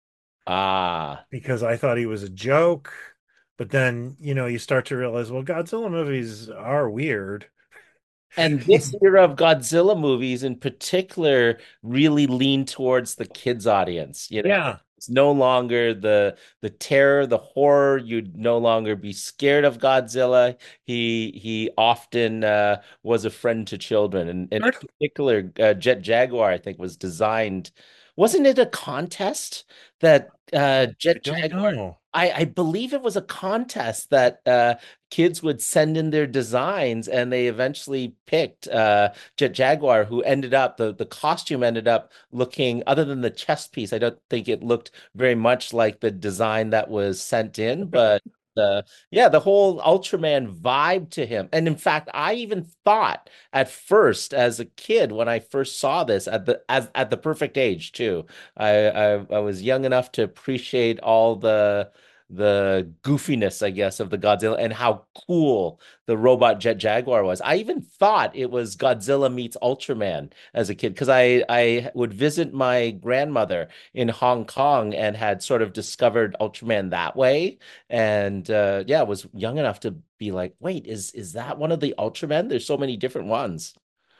Ah. because I thought he was a joke. But then, you know, you start to realize, well, Godzilla movies are weird. And this era of Godzilla movies in particular really lean towards the kids audience. You know, Yeah. it's no longer the the terror, the horror. You'd no longer be scared of Godzilla. He he often uh, was a friend to children, and, and in particular, uh, Jet Jaguar, I think, was designed. Wasn't it a contest that uh, I Jet don't Jaguar? know. I, I believe it was a contest that uh, kids would send in their designs, and they eventually picked uh, Jet Jaguar, who ended up the the costume ended up looking, other than the chest piece, I don't think it looked very much like the design that was sent in, but. The yeah, the whole Ultraman vibe to him. And in fact, I even thought at first as a kid when I first saw this at the as at the perfect age too. I I, I was young enough to appreciate all the the goofiness, I guess, of the Godzilla and how cool the robot Jet Jaguar was. I even thought it was Godzilla meets Ultraman as a kid because I I would visit my grandmother in Hong Kong and had sort of discovered Ultraman that way. And uh, yeah, was young enough to be like, wait, is is that one of the Ultramen? There's so many different ones.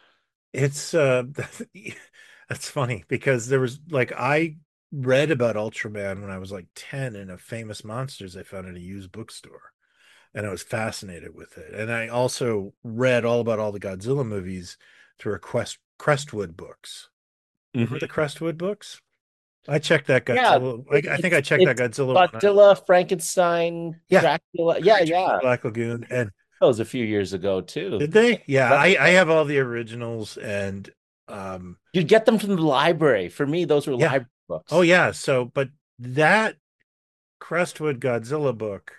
It's uh that's funny because there was like I read about Ultraman when I was like ten in a Famous Monsters I found at a used bookstore. And I was fascinated with it. And I also read all about all the Godzilla movies through a Quest Crestwood books. Remember the Mhm. Crestwood books? I checked that Yeah, Godzilla. it, I, I think it's I checked that it's Godzilla one. I, Godzilla, Frankenstein, yeah, Dracula. Yeah, Creature from the yeah. Black Lagoon. And That was a few years ago too. did they? Yeah, That- I I have all the originals and um You'd get them from the library. For me, those were yeah. library Oh books. yeah. So, but that Crestwood Godzilla book,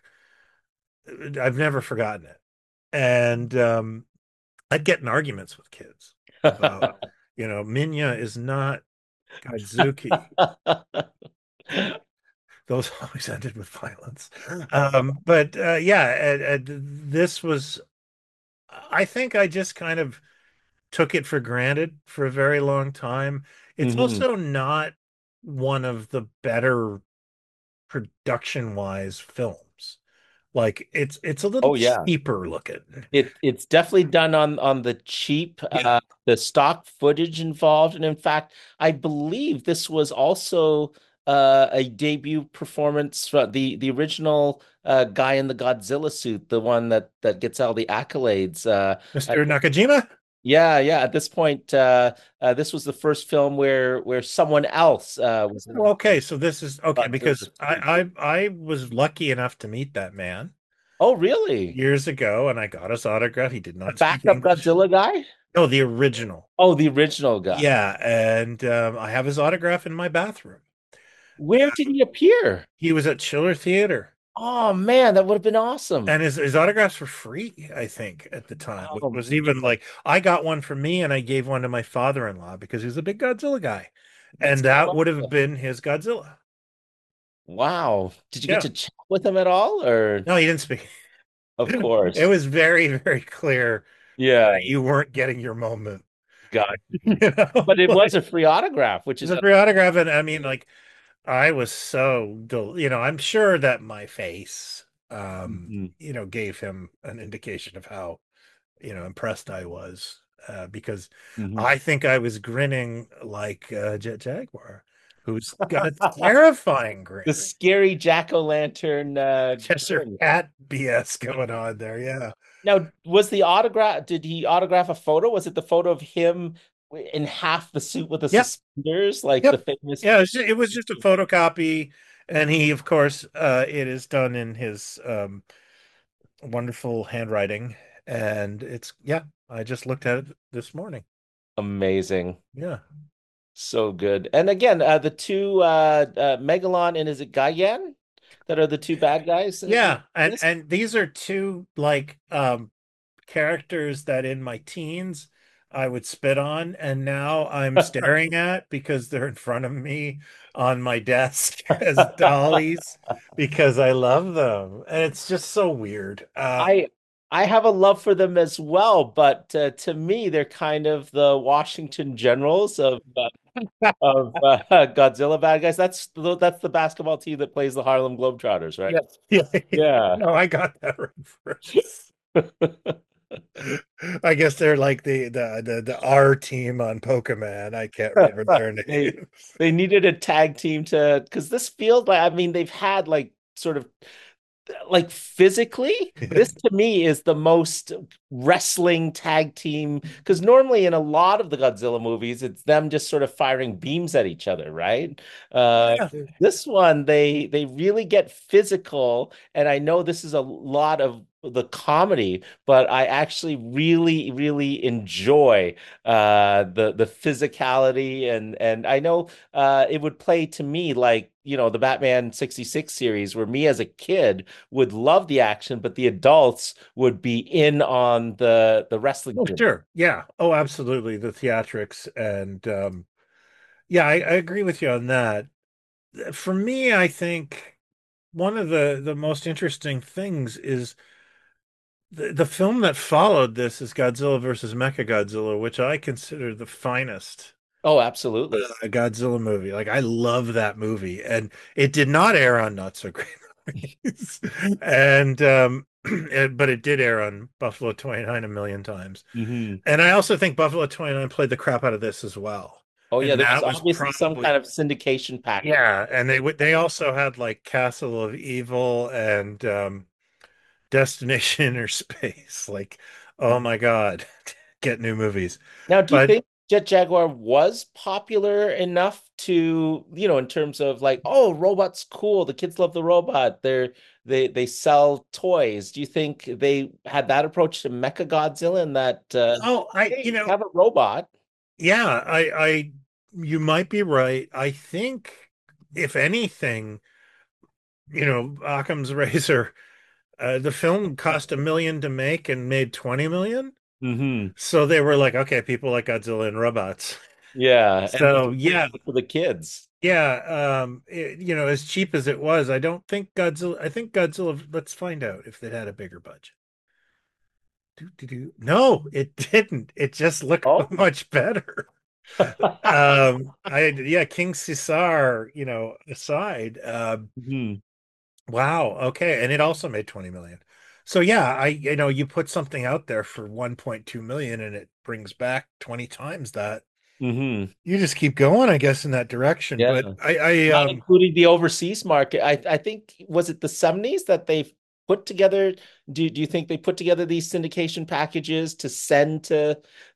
I've never forgotten it. And um I'd get in arguments with kids about, you know, Minya is not Godzuki. Those always ended with violence. Um, but uh, yeah, and, and this was, I think I just kind of took it for granted for a very long time. It's Hmm. also not one of the better production-wise films. Like it's it's a little Oh yeah. cheaper looking. It it's definitely done on on the cheap, Yeah. uh, the stock footage involved, and in fact, I believe this was also uh, a debut performance for the the original uh, guy in the Godzilla suit, the one that that gets all the accolades. Uh, I, mister Nakajima? Yeah, yeah. At this point, uh, uh, this was the first film where where someone else uh, was in Well, okay, so this is okay Godzilla because I, suit. I I was lucky enough to meet that man Oh, really? years ago, and I got his autograph. He did The not speak backup English. Godzilla guy? No, the original. Oh, the original guy. Yeah, and um, I have his autograph in my bathroom. Where did he appear? He was at Schiller Theater, Oh man, that would have been awesome. and his his autographs were free, I think, at the time. It Oh, was even like I got one for me, and I gave one to my father-in-law because he was a big Godzilla guy, that's and that would have awesome. been his Godzilla. Wow. Did you get Yeah. to chat with him at all? Or No, he didn't speak. of It course. was very, very clear Yeah, that you weren't getting your moment. got You you. know, But it was like a free autograph, which it's is a free autograph, and I mean, like I was so, del- you know, I'm sure that my face, um, Mhm, you know, gave him an indication of how, you know, impressed I was, uh, because mhm. I think I was grinning like uh, Jet Jaguar, who's got a terrifying The grin. scary jack-o'-lantern uh Cheshire grin. Cat B S going on there. Yeah. Now, was the autograph, did he autograph a photo? Was it the photo of him in half the suit with the Yep. suspenders, like the Yep. famous? Yeah, it was just, it was just a photocopy, and he, of course, uh, it is done in his um, wonderful handwriting, and it's yeah. I just looked at it this morning. Amazing. Yeah, So good. And again, uh, the two uh, uh Megalon and is it Gaiyan that are the two bad guys in, in yeah, and this? and these are two like um, characters that in my teens I would spit on, and now I'm staring at because they're in front of me on my desk as dollies because I love them, and it's just so weird. Uh, I I have a love for them as well, but uh, to me, they're kind of the Washington Generals of uh, of uh, Godzilla bad guys. That's the, that's the basketball team that plays the Harlem Globetrotters, right? yes, yeah, Yeah. no, I got that reference. I guess they're like the the the, the R team on Pokemon. I can't remember their They name. they needed a tag team to because this feels like I mean they've had like sort of like physically, this to me is the most wrestling tag team because normally in a lot of the Godzilla movies, it's them just sort of firing beams at each other, right? Uh, Yeah. this one, they they really get physical, and I know this is a lot of the comedy, but I actually really, really enjoy uh, the the physicality and and I know uh, it would play to me like you know the Batman sixty-six series where me as a kid would love the action, but the adults would be in on the the wrestling Oh, gym. sure. Yeah. Oh, absolutely. The theatrics and um yeah, I, I agree with you on that. For me, I think one of the the most interesting things is the, the film that followed this is Godzilla versus Mechagodzilla, which I consider the finest Oh, absolutely. uh, Godzilla movie. Like I love that movie, and it did not air on Not So Great Movies, and um, it, but it did air on Buffalo twenty-nine a million times. Hmm. And I also think Buffalo twenty-nine played the crap out of this as well. Oh yeah, And there was that was obviously some probably kind of syndication package. yeah, and they would they also had like Castle of Evil and um Destination Inner Space. Like, oh my God, get new movies. Now, do you But think Jet Jaguar was popular enough to, you know, in terms of like, oh, robot's cool, the kids love the robot, they're they they sell toys. Do you think they had that approach to Mecha Godzilla and that uh, oh, I hey, you we know, have a robot? yeah, I I you might be right. I think if anything, you know, Occam's razor, uh, the film cost a million to make and made twenty million. Hmm. So they were like, okay, people like Godzilla and robots. Yeah, and let's So bring yeah, it for the kids. yeah, um, it- you know, as cheap as it was, I don't think Godzilla. I think Godzilla. Let's find out if it had a bigger budget. Do, do, do. No, it didn't. It just looked Oh. much better. Um, I yeah, King Caesar, you know, aside. Um, Mhm. wow, okay, and it also made twenty million. So yeah, I you know, you put something out there for one point two million and it brings back twenty times that. Hmm. You just keep going, I guess, in that direction. Yeah. But I, I Not um including the overseas market. I I think was it the seventies that they put together? Do do you think they put together these syndication packages to send to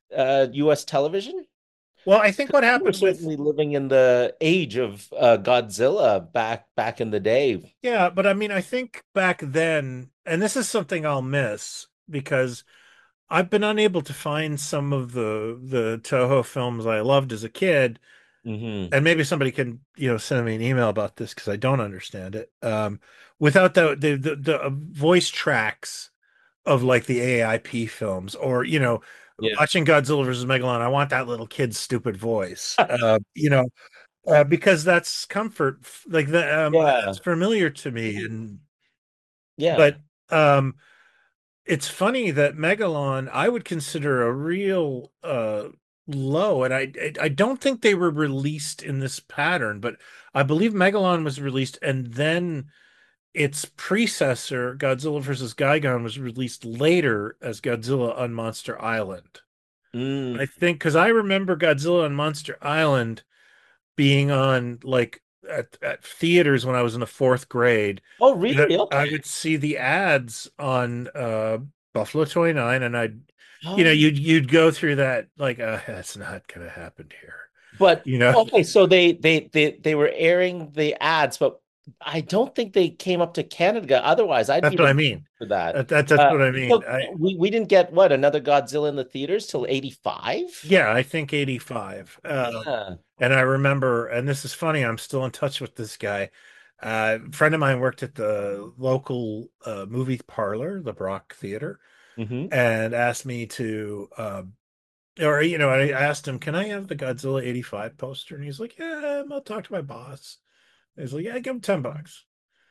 uh, U S television? Well, I think what We were happened with certainly living in the age of uh, Godzilla back back in the day. yeah, but I mean, I think back then, and this is something I'll miss because I've been unable to find some of the the Toho films I loved as a kid, Hmm. and maybe somebody can, you know, send me an email about this because I don't understand it. Um, without the the the, the uh, voice tracks of like the A I P films, or you know, Yeah. watching Godzilla versus Megalon, I want that little kid's stupid voice. Uh, you know, uh, because that's comfort, like the um, Yeah. it's familiar to me, and Yeah. but um, it's funny that Megalon I would consider a real uh low, and I I I don't think they were released in this pattern, but I believe Megalon was released, and then its predecessor, Godzilla versus Gigan, was released later as Godzilla on Monster Island. Mm. I think because I remember Godzilla on Monster Island being on like at, at theaters when I was in the fourth grade. Oh, And I, really? I Okay. would see the ads on uh Buffalo twenty-nine, and I'd you know Oh. you'd you'd go through that like uh, that's not gonna happen here. But You know, okay, so they they they they were airing the ads, but I don't think they came up to Canada. Otherwise, I'd that's be what the I one mean. for that. That, that that's Uh, what I mean. so I we we didn't get what another Godzilla in the theaters till eighty-five? Yeah, I think eighty-five. Uh, Yeah. and I remember, and this is funny, I'm still in touch with this guy. Uh, a friend of mine worked at the local uh, movie parlor, the Brock Theater, Hmm. and asked me to, um, or, you know, I asked him, can I have the Godzilla eighty-five poster? And he's like, yeah, I'll talk to my boss. He's like, yeah, give him ten bucks.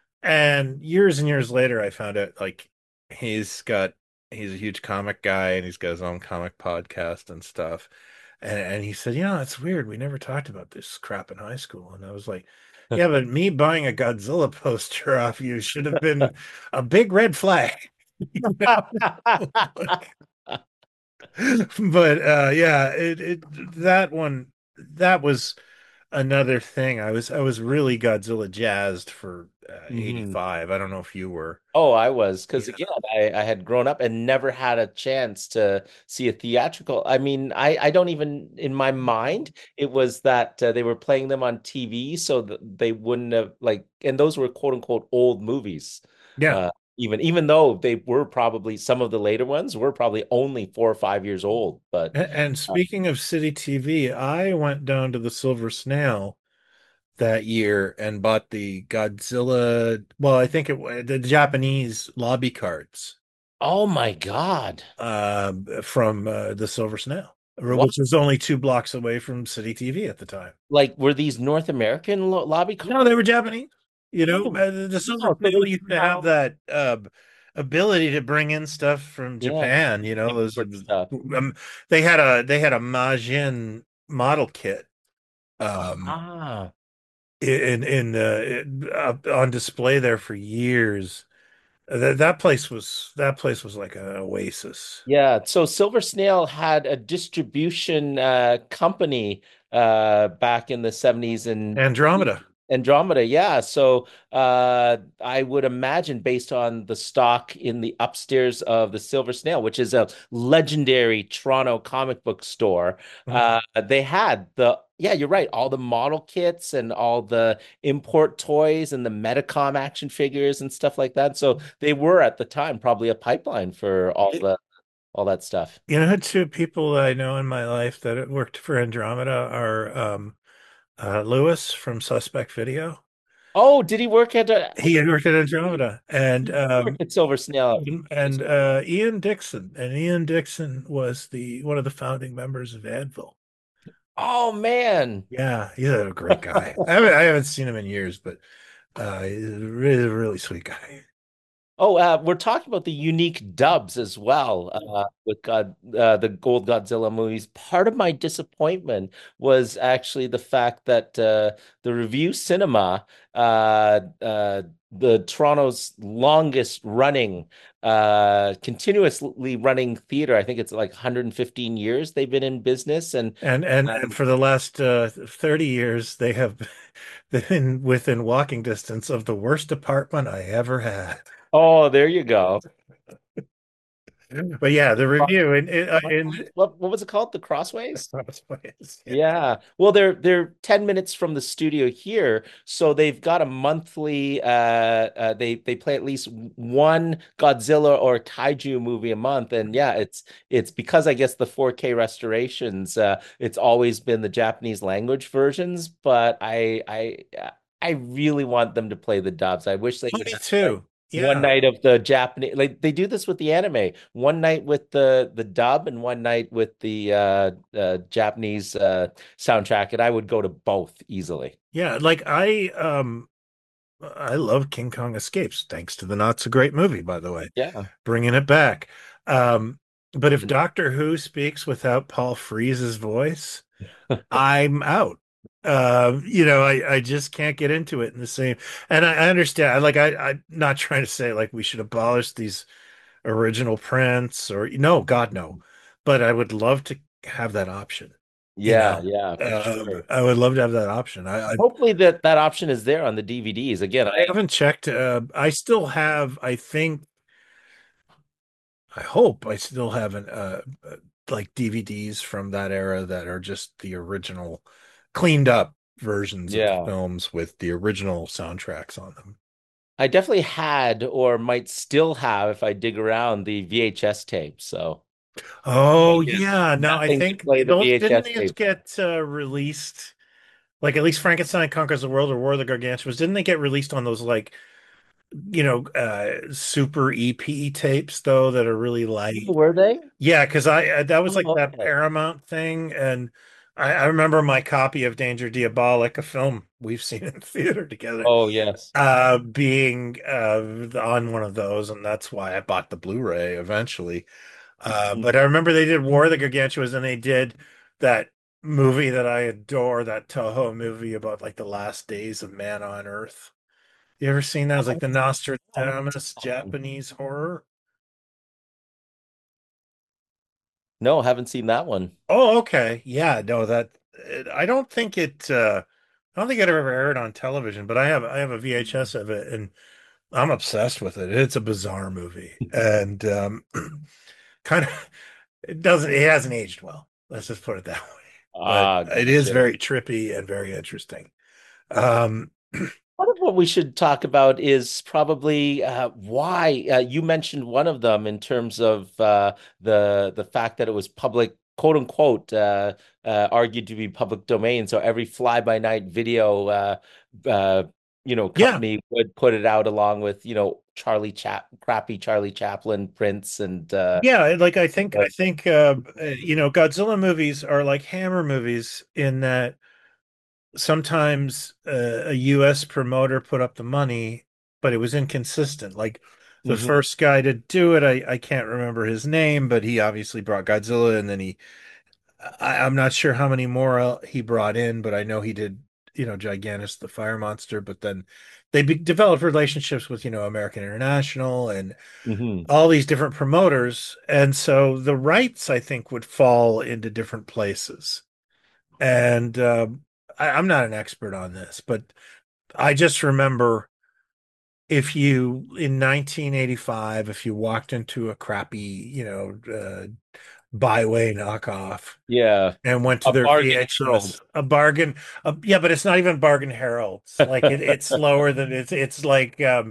And years and years later, I found out like he's got he's a huge comic guy and he's got his own comic podcast and stuff. And and he said, you know, it's weird. We never talked about this crap in high school. And I was like, yeah, but me buying a Godzilla poster off you should have been a big red flag. You know? But uh yeah, it, it that one that was another thing. I was I was really Godzilla jazzed for uh, Hmm. eighty-five. I don't know if you were. Oh, I was because Yeah. again, I, I had grown up and never had a chance to see a theatrical. I mean, I, I don't even in my mind it was that uh, they were playing them on T V, so that they wouldn't have like, and those were quote unquote old movies. Yeah. Uh, even even though they were probably some of the later ones were probably only four or five years old, but A- And uh, speaking of City T V, I went down to the Silver Snail that year and bought the Godzilla. Well, I think it wa- the Japanese lobby cards oh my God, um, from uh, the Silver Snail, what which was only two blocks away from City T V at the time. like were these North American lo lobby No, cards? they were Japanese. You know, Oh, uh, the the Silver wow, so Snail they used to have somehow that uh, ability to bring in stuff from yeah Japan. You know, those import stuff. um, they had a they had a Majin model kit um, Ah, in in uh, in- uh, on display there for years. That that place was that place was like an oasis. yeah. So Silver Snail had a distribution uh, company uh, back in the seventies and Andromeda. Andromeda. Yeah. So uh, I would imagine based on the stock in the upstairs of the Silver Snail, which is a legendary Toronto comic book store, Mhm. uh, they had the, yeah, you're right, all the model kits and all the import toys and the Metacom action figures and stuff like that. So they were at the time probably a pipeline for all the all that stuff. You know, two people that I know in my life that worked for Andromeda are um, uh, Lewis from Suspect Video. Oh, did he work at a, He had worked at Andromeda, and work um, at Silver Snail? and uh, Ian Dixon, and Ian Dixon was the one of the founding members of Advil. Oh man. Yeah, he's a great guy. I haven't, I haven't seen him in years, but uh, he's a really, really sweet guy. Oh, uh, we're talking about the unique dubs as well uh, with God, uh, the Gold Godzilla movies. Part of my disappointment was actually the fact that uh, the Review Cinema, uh, uh, the Toronto's longest running, uh, continuously running theater, I think it's like one hundred fifteen years they've been in business, and And and and um, for the last uh, thirty years, they have been within walking distance of the worst apartment I ever had. oh, there you go. But yeah, the review in in, uh, in What what was it called? The Crossways? Crossways. Yeah. Yeah. Well, they're they're ten minutes from the studio here, so they've got a monthly uh, uh they they play at least one Godzilla or kaiju movie a month. And yeah, it's it's because I guess the four K restorations, uh it's always been the Japanese language versions, but I I I really want them to play the dubs. I wish they Oh, would me have like too. one Yeah. night of the Japanese, like they do this with the anime. One night with the the dub and one night with the uh, uh Japanese uh soundtrack, and I would go to both easily. Yeah, like I um I love King Kong Escapes, thanks to the Not So Great movie, by the way, Yeah. bringing it back. Um, but if Doctor Who speaks without Paul Frees's voice, I'm out. Um, you know, I, I just can't get into it in the same. And I, I understand. Like I, I'm not trying to say like we should abolish these original prints or no, God no. But I would love to have that option. You Yeah, know, yeah, for um, sure. I would love to have that option. I, I Hopefully that that option is there on the D V Ds. Again, I I haven't checked. Uh, I still have, I think, I hope I still have an uh, uh, like D V Ds from that era that are just the original cleaned up versions of the yeah. films with the original soundtracks on them. I definitely had or might still have if I dig around the V H S tape. So Oh again, yeah, no, I nothing to think play the those didn't V H S these tape. get uh, released like at least Frankenstein Conquers the World or War of the Gargantuans, didn't they get released on those like you know uh super E P tapes though that are really Oh, light? were they? Yeah, because I uh, that was like Oh, that okay. Paramount thing, and I, I remember my copy of Danger Diabolic, a film we've seen in theater together, Oh, yes. uh, being uh, on one of those, and that's why I bought the Blu-ray eventually. Uh, but I remember they did War of the Gargantuas, and they did that movie that I adore, that Toho movie about like the last days of man on Earth. You ever seen that? It was like the I haven't seen Nostradamus that one. Japanese horror. No, haven't seen that one. Oh, okay. Yeah, no, that it, I don't think it uh I don't think it ever aired on television, but I have I have a V H S of it and I'm obsessed with it. It's a bizarre movie and um kind of it doesn't it hasn't aged well. Let's just put it that way. But Ah, it is gotcha. very trippy and very interesting. Um Part of what we should talk about is probably uh, why uh, you mentioned one of them in terms of uh, the the fact that it was public, quote unquote, uh, uh, argued to be public domain. So every fly-by-night video, uh, uh, you know, yeah. company would put it out along with, you know, Charlie Chap, crappy Charlie Chaplin prints, and uh, Yeah, like I think I uh, think uh you know Godzilla movies are like Hammer movies in that sometimes uh, a U S promoter put up the money, but it was inconsistent. Like the mhm, first guy to do it, I, I can't remember his name, but he obviously brought Godzilla, and then he, I, I'm not sure how many more uh, he brought in, but I know he did, you know, Gigantus the Fire Monster. But then they be developed relationships with, you know, American International and mhm. all these different promoters, and so the rights I think would fall into different places. And um, I, I'm not an expert on this, but I just remember if you in nineteen eighty-five, if you walked into a crappy, you know, uh, byway knockoff Yeah, and went to a their bargain Harold. V H S, a bargain, uh, yeah, but it's not even Bargain Harold's. Like it, it's lower than it's it's like um,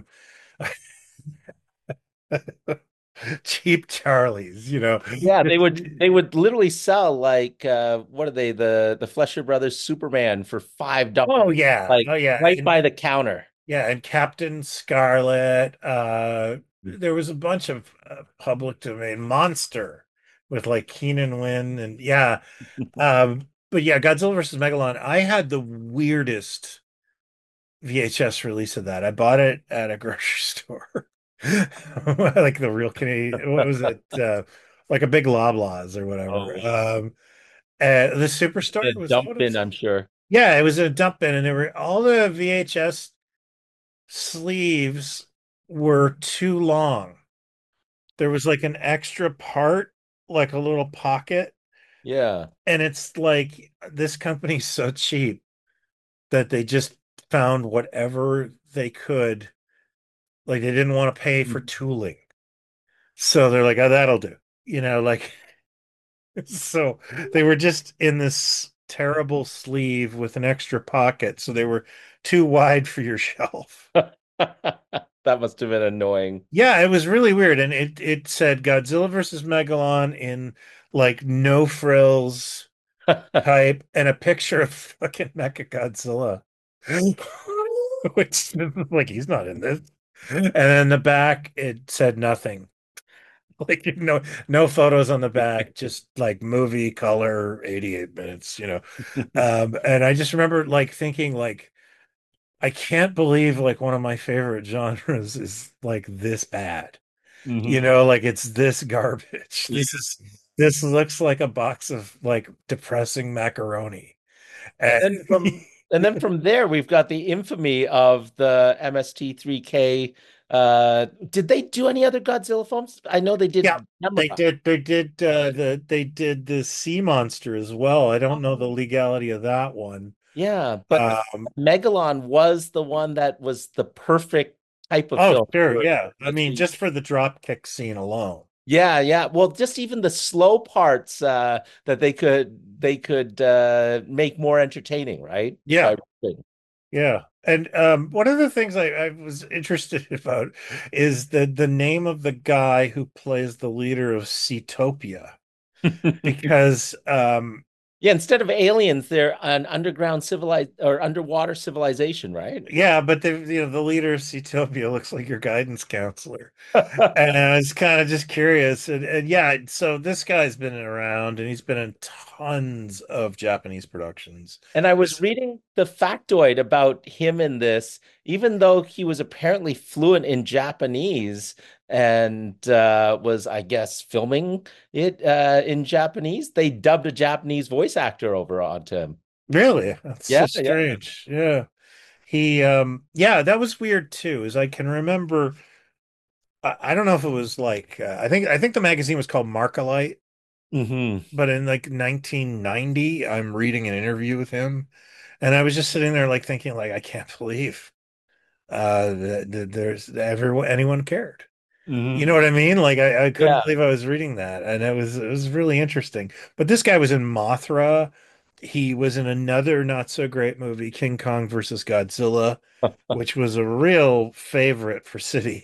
cheap Charlie's, you know. Yeah, they would they would literally sell like uh what are they, the the Fleischer Brothers Superman for five Oh dollars, yeah, like oh yeah, right and by the counter. yeah, and Captain Scarlet. Uh, there was a bunch of uh, public domain Monster with like Keenan Wynn and yeah. Um, but yeah, Godzilla versus Megalon. I had the weirdest V H S release of that. I bought it at a grocery store, like the real Canadian. What was it? Uh, like a big Loblaws or Oh, whatever. wow. Um, uh, the Superstore The was that dump what it bin, was? I'm sure. Yeah, it was a dump bin, and there were all the V H S sleeves were too long. There was like an extra part, like a little pocket, Yeah. and it's like this company's so cheap that they just found whatever they could. Like they didn't want to pay for tooling. So they're like, oh, that'll do. You know, like, so they were just in this terrible sleeve with an extra pocket. So they were too wide for your shelf. That must have been annoying. Yeah, it was really weird. And it, it said Godzilla versus Megalon in like no frills type and a picture of fucking Mechagodzilla. Which, like, he's not in this. And then the back, it said nothing. Like, no, no photos on the back, just like movie color, eighty-eight minutes, you know. Um, and I just remember like thinking, like, I can't believe like one of my favorite genres is like this bad. You Mhm. know, like it's this garbage. This is this looks like a box of like depressing macaroni. And And from and then from there, we've got the infamy of the M S T three K. Uh, did they do any other Godzilla films? I know they yeah, did they Gamera. did they did uh the they did the sea monster as well. I don't know the legality of that one. Yeah, but Um Megalon was the one that was the perfect type of oh film sure, for yeah. I mean, M S T. just for the drop kick scene alone. Yeah, yeah. Well, just even the slow parts uh, that they could they could uh, make more entertaining, right? Yeah, By yeah. And um one of the things I, I was interested about is the the name of the guy who plays the leader of Seatopia. Because um Yeah, instead of aliens, they're an underground civilized or underwater civilization, right? yeah, but the you know the leader of Seatopia looks like your guidance counselor. And I was kind of just curious. And, and yeah, so this guy's been around and he's been in tons of Japanese productions. And I was This, reading the factoid about him in this, even though he was apparently fluent in Japanese and uh, was, I guess, filming it uh, in Japanese, they dubbed a Japanese voice actor over onto him. really, that's so Yeah, yeah. strange. Yeah. He um yeah, that was weird too, as I can remember. I, I don't know if it was like uh, I think I think the magazine was called Markalite, Hmm. but in like nineteen ninety, I'm reading an interview with him, and I was just sitting there like thinking like I can't believe uh that, that there's everyone anyone cared. You Hmm. know what I mean? Like I, I couldn't Yeah. believe I was reading that, and it was it was really interesting. But this guy was in Mothra. He was in another not so great movie, King Kong versus Godzilla, which was a real favorite for City.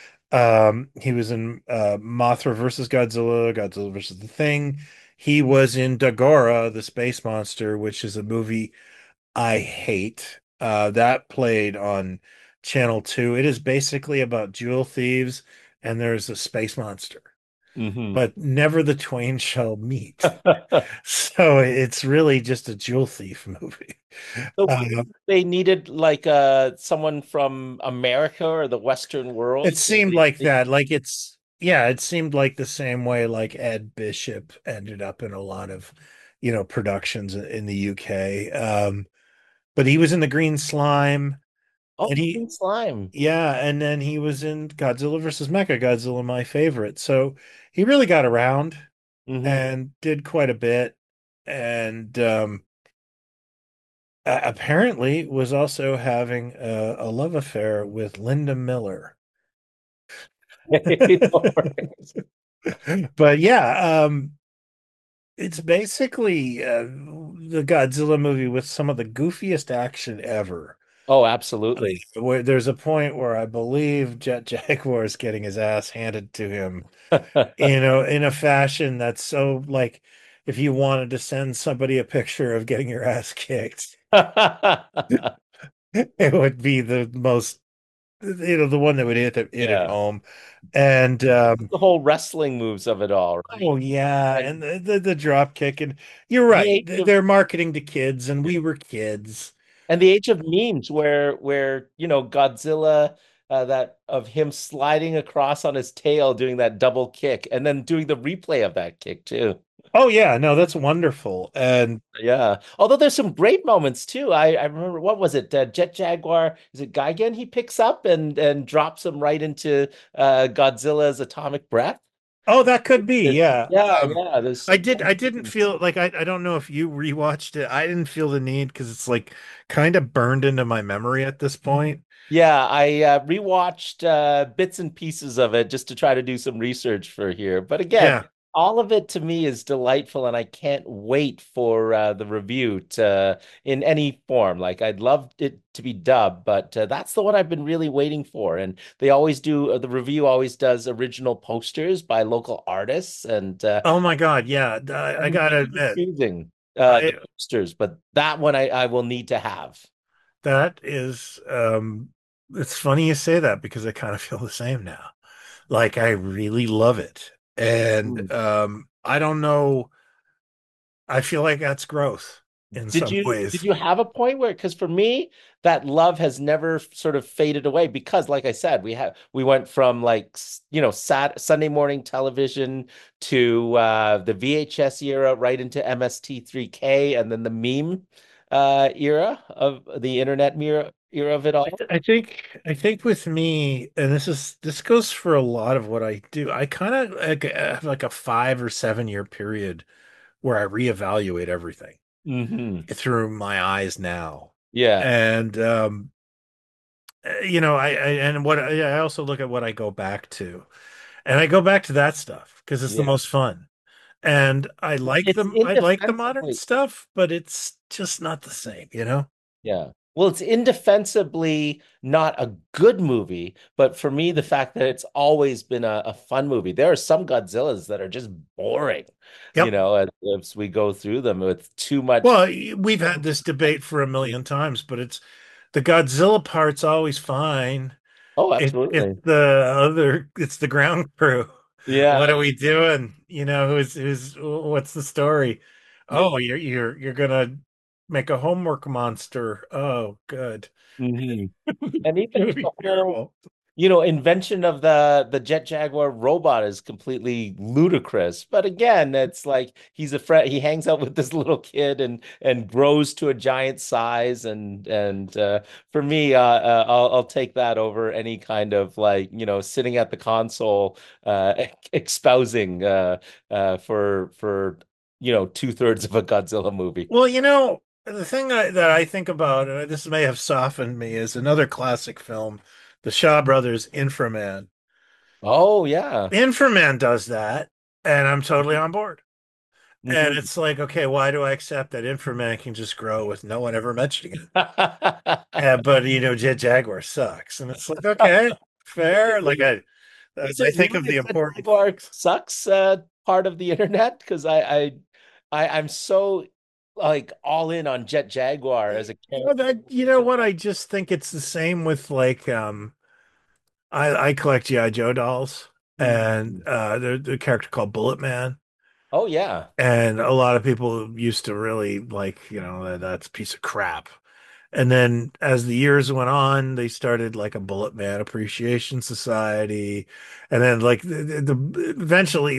Um, he was in uh, Mothra versus Godzilla, Godzilla versus the Thing. He was in Dagora, the space monster, which is a movie I hate. Uh, that played on Channel two. It is basically about jewel thieves, and there's a space monster, Hmm. but never the twain shall meet. So it's really just a jewel thief movie. So Uh, they needed like uh someone from America or the Western it world to seemed like make. that. Like it's, yeah, it seemed like the same way like Ed Bishop ended up in a lot of, you know, productions in the U K. Um, but he was in the Green Slime, Oh, and he Green Slime. yeah, and then he was in Godzilla versus Mechagodzilla, my favorite. So he really got around Hmm. and did quite a bit, and um, a- apparently was also having a, a love affair with Linda Miller. But yeah, um, it's basically uh, the Godzilla movie with some of the goofiest action ever. Oh, absolutely. Where there's a point where I believe Jet Jaguar is getting his ass handed to him, you know, in a fashion that's so like if you wanted to send somebody a picture of getting your ass kicked, it would be the most, you know, the one that would hit it, hit it Yeah. home. And um, The whole wrestling moves of it all, right? oh yeah, Like and the, the the drop kick, and you're the right, age of they're marketing to kids, and we were kids. and the age of memes where where you know Godzilla uh, that of him sliding across on his tail doing that double kick and then doing the replay of that kick too. Oh yeah, no, that's wonderful. And Yeah. Although there's some great moments too. I, I remember what was it? Uh, Jet Jaguar, is it Gigan he picks up and and drops him right into uh Godzilla's atomic breath? Oh, that could be, It- yeah. yeah, Um, yeah. There's I so did. I many didn't different. feel like I. I don't know if you rewatched it. I didn't feel the need because it's like kind of burned into my memory at this point. Yeah, I uh, rewatched uh, bits and pieces of it just to try to do some research for here. But again, Yeah. all of it to me is delightful, and I can't wait for uh, the review to in any form. Like I'd love it to be dubbed, but uh, that's the one I've been really waiting for. And they always do uh, the review always does original posters by local artists, and uh, Oh my God. Yeah. I, I I'm gotta really admit, choosing uh, the I posters, but that one I, I will need to have. that is. Um, it's funny you say that because I kind of feel the same now. Like I really love it, and Mm. um, I don't know. I feel like that's growth in Did some you did ways. you have a point where, because for me that love has never sort of faded away, because like I said, we have we went from like s- you know sat Sunday morning television to uh the V H S era right into M S T three K, and then the meme uh era of the internet era era of it all. I think I think with me, and this is this goes for a lot of what I do. I kind of like, have like a five or seven year period where I reevaluate everything Hmm. through my eyes now, Yeah. and um, uh, you know, I, I and what I I also look at what I go back to, and I go back to that stuff because it's the Yeah. most fun. And I like It's them. I like the modern indefensibly. stuff, but it's just not the same, you know? Yeah. Well, it's indefensibly not a good movie, but for me, the fact that it's always been a, a fun movie. There are some Godzillas that are just boring, you Yep. know, as, as we go through them with too much. Well, we've had this debate for a million times, but it's the Godzilla part's always fine. Oh, It it's absolutely. the other it's the ground crew. Yeah. What are we doing? You know, who's who's what's the story? Yeah. Oh, you're you're you're gonna make a homework monster. Oh, good. Hmm. And It even would the be whole, terrible. you know, invention of the the Jet Jaguar robot is completely ludicrous. But again, it's like he's a friend. He hangs out with this little kid and and grows to a giant size. And and uh, for me, uh, uh, I'll I'll take that over any kind of like you know sitting at the console uh, espousing uh, uh, for for you know two thirds of a Godzilla movie. Well, you know, the thing I, that I think about, and this may have softened me, is another classic film, the Shaw Brothers, Inframan. Oh yeah. Inframan does that, and I'm totally on board. And Mhm. it's like, okay, why do I accept that Inframan can just grow with no one ever mentioning it? Uh, but you know, Jet Jaguar sucks, and it's like, okay, fair. Like I, Is as I it think of really the a Jet important, Jaguar sucks uh, part of the internet? Because I, I, I, I'm so like all in on Jet Jaguar as a you know, character. that you know what, I just think it's the same with like, um, I I collect G I. Joe dolls, and Mhm. uh, there's a character called Bullet Man. Oh yeah. And a lot of people used to really like, you know, that, that's a piece of crap. And then as the years went on, they started like a Bullet Man Appreciation Society. And then like the, the, eventually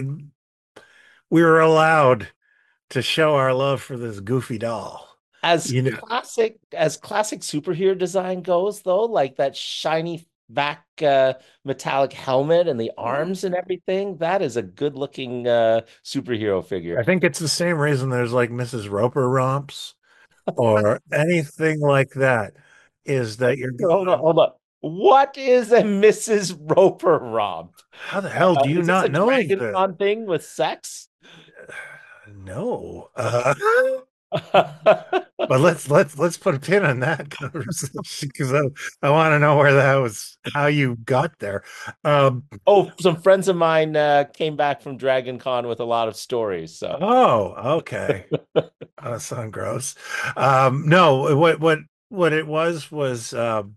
we were allowed to show our love for this goofy doll. As You know, classic as classic superhero design goes, though, like that shiny back uh, metallic helmet and the arms and everything, that is a good looking uh, superhero I figure. think it's the same reason there's like missus Roper romps or anything like that, is that you're Hold on, going, hold on. What is a missus Roper romp? how the hell Uh, do you is this a not know Dragon this? Con thing with sex? No. Uh, but let's let's let's put a pin on that conversation because I, I want to know where that was, how you got there. Um, Oh, some friends of mine uh, came back from Dragon Con with a lot of stories. So, oh, okay. Oh, that sounds gross. Um, no, what what what it was was um,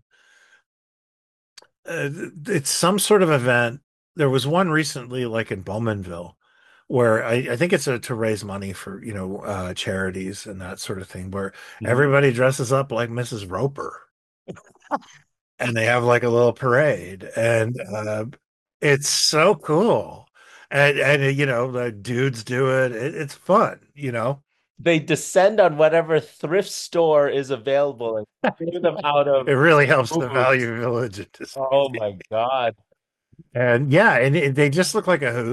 uh, it's some sort of event. There was one recently, like in Bowmanville, where I, I think it's a, to raise money for, you know, uh, charities and that sort of thing, where mhm. everybody dresses up like missus Roper and they have like a little parade, and uh, it's so cool. And and you know, the dudes do it. It it's fun, you know. They descend on whatever thrift store is available and clear them out It of really helps the booze. value village. It just, Oh my God. and yeah, and it, they just look like a hoot.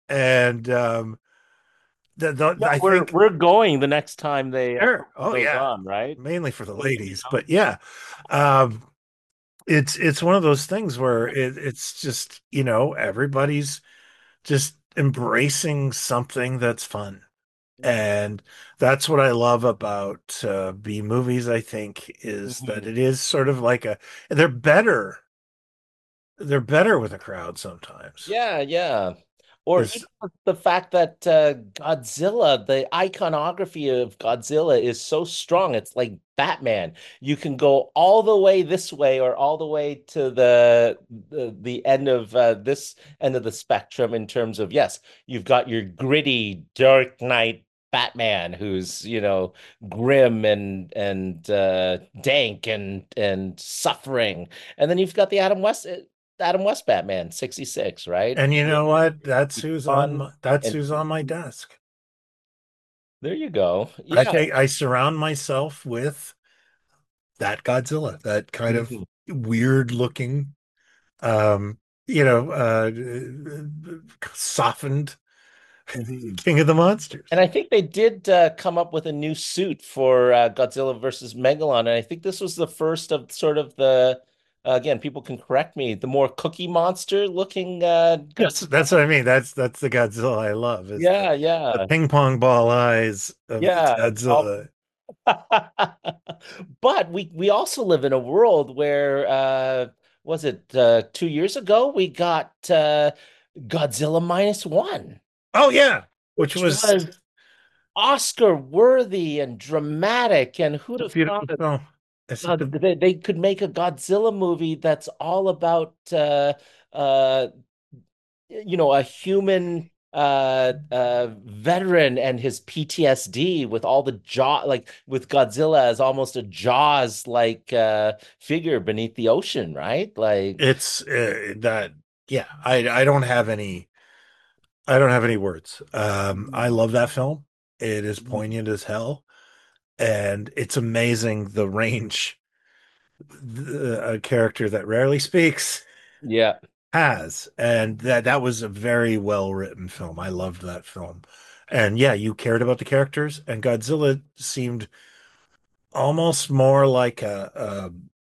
And um, the, the, Yeah, I we're think, we're going the next time they uh, sure, put oh those yeah, on, right? mainly for the ladies, but yeah, um, it's it's one of those things where it, it's just, you know, everybody's just embracing something that's fun. And that's what I love about uh, B movies, I think, is that Mhm. it is sort of like a, they're better. They're better with a crowd sometimes. Yeah, yeah. Or Because even the fact that uh, Godzilla, the iconography of Godzilla is so strong. It's like Batman. You can go all the way this way or all the way to the the, the end of uh, this end of the spectrum in terms of, yes, you've got your gritty Dark Knight Batman who's, you know, grim and and uh, dank and and suffering. And then you've got the Adam West Adam West Batman, sixty-six, right? and you know what? That's who's on Fun my, that's and who's on my desk. there you go. I Yeah. take I surround myself with that Godzilla, that kind of Mhm. weird looking, um, you know, uh, softened Mhm. King of the Monsters. And I think they did uh, come up with a new suit for uh, Godzilla versus Megalon. And I think this was the first of sort of the, uh, again, people can correct me, the more Cookie Monster looking. Uh, That's God- that's what I mean. That's that's the Godzilla I love, is the, yeah, the yeah, ping pong ball eyes of the yeah. All- Godzilla. But we we also live in a world where uh, was it uh, two years ago we got uh, Godzilla minus one, Oh yeah, which which was was Oscar worthy and dramatic. And who'd a have beautiful thought that film. It's uh, such a, they, they could make a Godzilla movie that's all about uh, uh, you know, a human uh uh veteran and his P T S D with all the jaw like with Godzilla as almost a Jaws like uh figure beneath the ocean, right? Like it's uh, that. Yeah, I I don't have any I don't have any words. Um, I Mhm. love that film. It is Mhm. poignant as hell, and it's amazing the range the, a character that rarely speaks Yeah. has, and that that was a very well written film. I loved that film, and yeah, you cared about the characters, and Godzilla seemed almost more like a,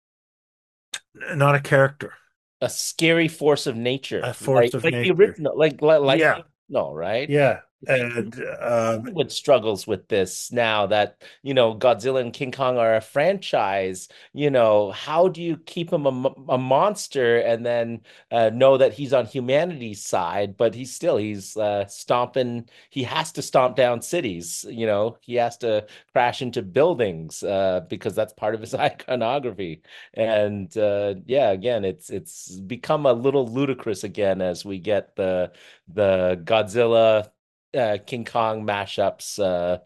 a not a character, A scary force of nature, a force like of like the nature. original, like like, like Yeah, the original, right? yeah, and um, Hollywood struggles with this now that, you know, Godzilla and King Kong are a franchise. You know, how do you keep him a, mo- a monster and then uh, know that he's on humanity's side, but he's still he's uh, stomping. He has to stomp down cities. You know, he has to crash into buildings uh, because that's part of his iconography. And uh, yeah, again, it's it's become a little ludicrous again as we get the the Godzilla uh, King Kong mashups uh,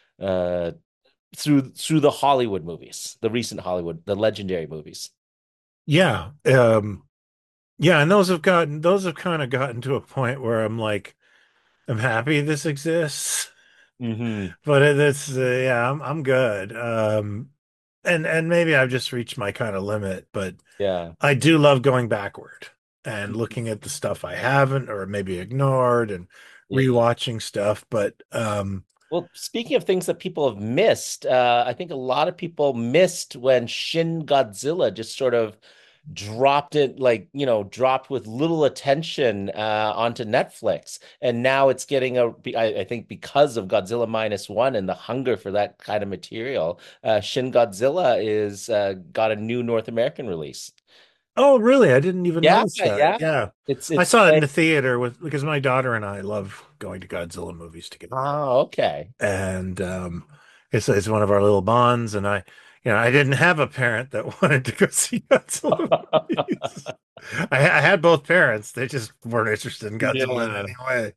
uh, through through the Hollywood movies, the recent Hollywood, the legendary movies. yeah, um, yeah, and those have gotten those have kind of gotten to a point where I'm like, I'm happy this exists. Hmm. But it- it's uh, yeah, I'm I'm good. Um, and and maybe I've just reached my kind of limit, but Yeah. I do love going backward and looking at the stuff I haven't or maybe ignored and Yeah. rewatching stuff. But um, Well, speaking of things that people have missed, uh, I think a lot of people missed when Shin Godzilla just sort of dropped it, like, you know, dropped with little attention uh, onto Netflix. And now it's getting a, I, I think because of Godzilla Minus One and the hunger for that kind of material, uh, Shin Godzilla is uh, got a new North American release. oh, really? I didn't even Yeah, notice that. yeah. Yeah, It's I it's saw it in like, the theater with because my daughter and I love going to Godzilla movies together. oh, okay. And um, it's it's one of our little bonds. And I, you know, I didn't have a parent that wanted to go see Godzilla movies. I, I had both parents; they just weren't interested in Godzilla in Yeah. any way.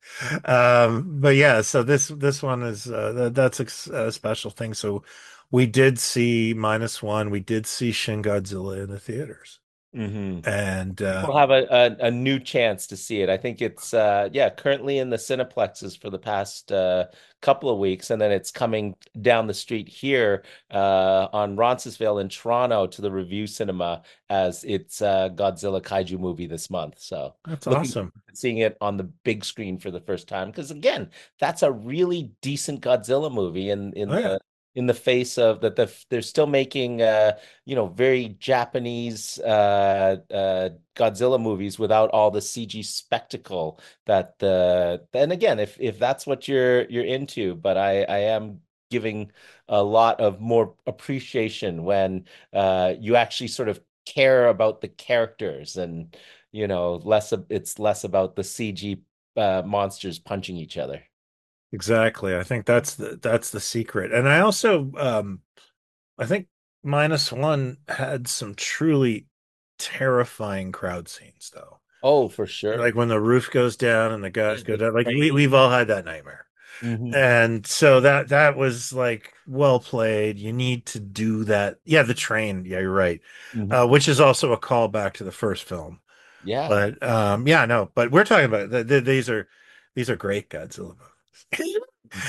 Um, but yeah, so this this one is uh, that, that's a, s- a special thing. So we did see minus one. We did see Shin Godzilla in the theaters. Hmm. And uh, We'll have a, a a new chance to see it. I think it's uh yeah, currently in the Cineplexes for the past uh couple of weeks, and then it's coming down the street here uh on Roncesvalles in Toronto to the Review Cinema as its uh Godzilla Kaiju movie this month. So that's looking awesome. forward to seeing it on the big screen for the first time. Because again, that's a really decent Godzilla movie in in Oh yeah, the in the face of that the they're still making uh you know, very Japanese uh, uh, Godzilla movies without all the C G spectacle that the. And again, if if that's what you're you're into, but I I am giving a lot of more appreciation when uh, you actually sort of care about the characters and you know less of it's less about the C G uh, monsters punching each other. exactly. I think that's the that's the secret. And I also um I think Minus One had some truly terrifying crowd scenes though. Oh, for sure. Like when the roof goes down and the Yeah, guys go the down. Like we train. we've all had that nightmare. Mhm. And so that that was like well played. You need to do that. Yeah, the train. Yeah, you're right. Mhm. Uh, which is also a callback to the first film. Yeah. But um, yeah, no. But we're talking about th th these are these are great Godzilla movies.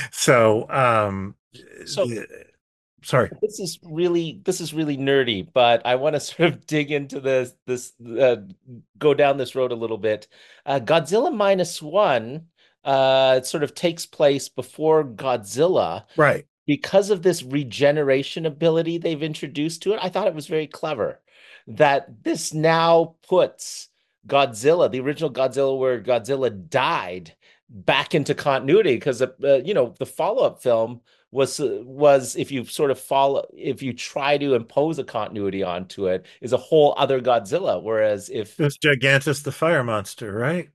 So um, So the, sorry. this is really this is really nerdy, but I want to sort of dig into this this uh, go down this road a little bit. Uh, Godzilla minus one uh, sort of takes place before Godzilla Right. because of this regeneration ability they've introduced to it. I thought it was very clever that this now puts Godzilla, the original Godzilla, where Godzilla died, back into continuity because uh, you know the follow-up film was uh, was if you sort of follow if you try to impose a continuity onto it is a whole other Godzilla, whereas if It was Gigantus the fire monster, right?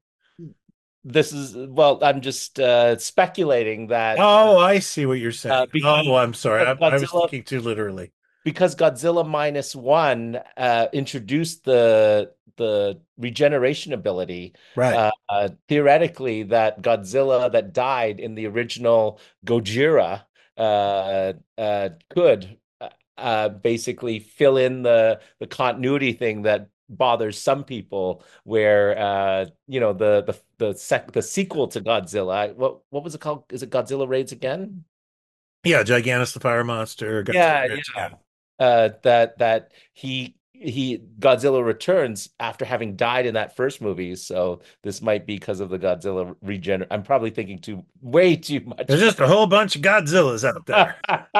this is well I'm just uh speculating that Oh, I see what you're uh saying. because, Oh, I'm sorry. because I, I was Godzilla thinking too literally. because Godzilla minus one uh, introduced the the regeneration ability. Right. Uh, uh, theoretically, that Godzilla that died in the original Gojira uh, uh, could uh, uh, basically fill in the the continuity thing that bothers some people. Where uh, you know the the the sec the sequel to Godzilla, what what was it called? Is it Godzilla Raids Again? Yeah, Gigantus the fire monster. Godzilla Yeah, Raids yeah. again. uh that that he he Godzilla returns after having died in that first movie. So this might be because of the Godzilla regener. I'm probably thinking too way too There's much. just a whole bunch of Godzillas out there.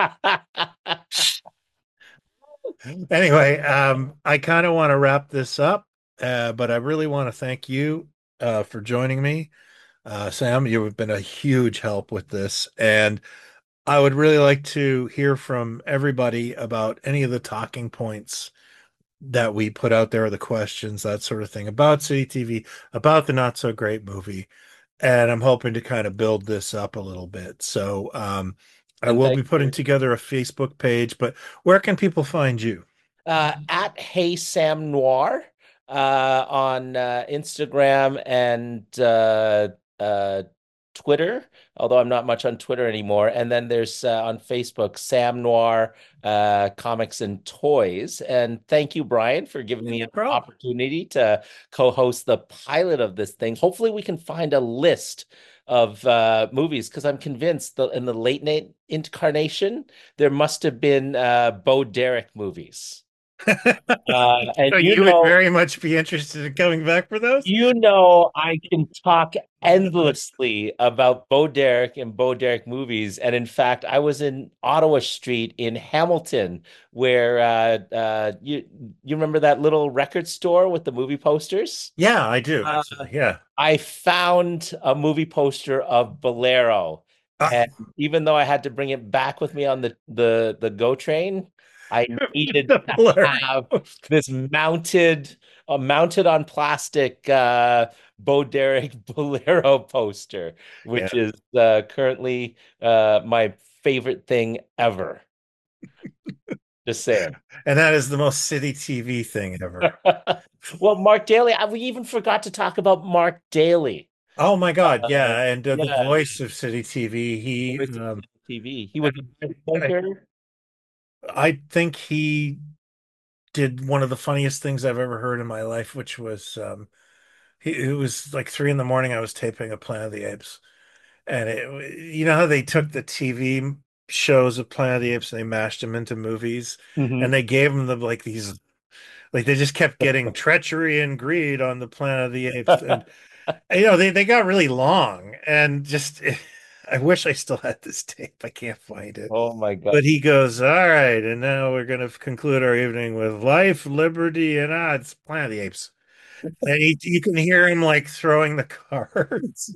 Anyway, um, I kind of want to wrap this up, uh, but I really want to thank you uh, for joining me. Uh, Sam, you've been a huge help with this, and I would really like to hear from everybody about any of the talking points that we put out there, the questions, that sort of thing about City T V, about the not so great movie. And I'm hoping to kind of build this up a little bit. So um, I And will thank be putting you. together a Facebook page, but where can people find you? Uh, at Hey Sam Noir uh, on uh, Instagram and uh, uh, Twitter, although I'm not much on Twitter anymore. And then there's uh, on Facebook, Sam Noir uh, Comics and Toys. And thank you, Brian, for giving me No an problem. opportunity to co-host the pilot of this thing. Hopefully, we can find a list of uh, movies because I'm convinced that in the late night incarnation, there must have been uh, Bo Derek movies. Uh, and So you you would know, very much be interested in coming back for those? you know, I can talk endlessly about Bo Derek and Bo Derek movies. And in fact, I was in Ottawa Street in Hamilton, where uh, uh, you you remember that little record store with the movie posters? Yeah, I do Uh, actually. Yeah. I found a movie poster of Bolero, Ah, and even though I had to bring it back with me on the the the GO train, I needed the to blur. have this mounted, uh, mounted on plastic uh, Bo Derek Bolero poster, Yeah. which is uh, currently uh, my favorite thing ever. Just saying. And that is the most City T V thing ever. Well, Mark Daly, I, we even forgot to talk about Mark Daly. Oh my God. Uh, Yeah. And uh, the yeah, voice of City T V, he, voice of um, T V. He was a I, presenter. I think he did one of the funniest things I've ever heard in my life, which was um, he, it was like three in the morning. I was taping a Planet of the Apes, and it, you know how they took the T V shows of Planet of the Apes and they mashed them into movies, Mhm. and they gave them the like these like they just kept getting treachery and greed on the Planet of the Apes, and you know they they got really long, and just I wish I still had this tape. I can't find it. Oh my God. But he goes, all right, and now we're going to conclude our evening with life, liberty, and odds. Planet of the Apes. And he, you can hear him like throwing the cards.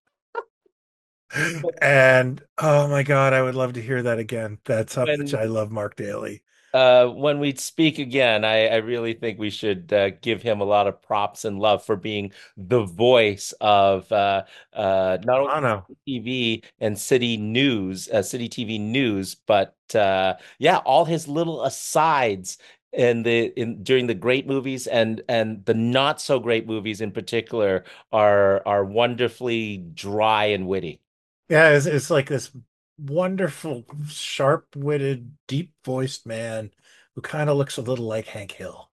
And oh my God, I would love to hear that again. That's how much When I love Mark Daly. uh when we speak again, I I really think we should uh, give him a lot of props and love for being the voice of uh uh not only I know. T V and city news, uh, city T V news, but uh yeah, all his little asides in the in during the great movies and and the not so great movies in particular are are wonderfully dry and witty. Yeah, it's, it's like this wonderful, sharp-witted, deep-voiced man who kind of looks a little like Hank Hill.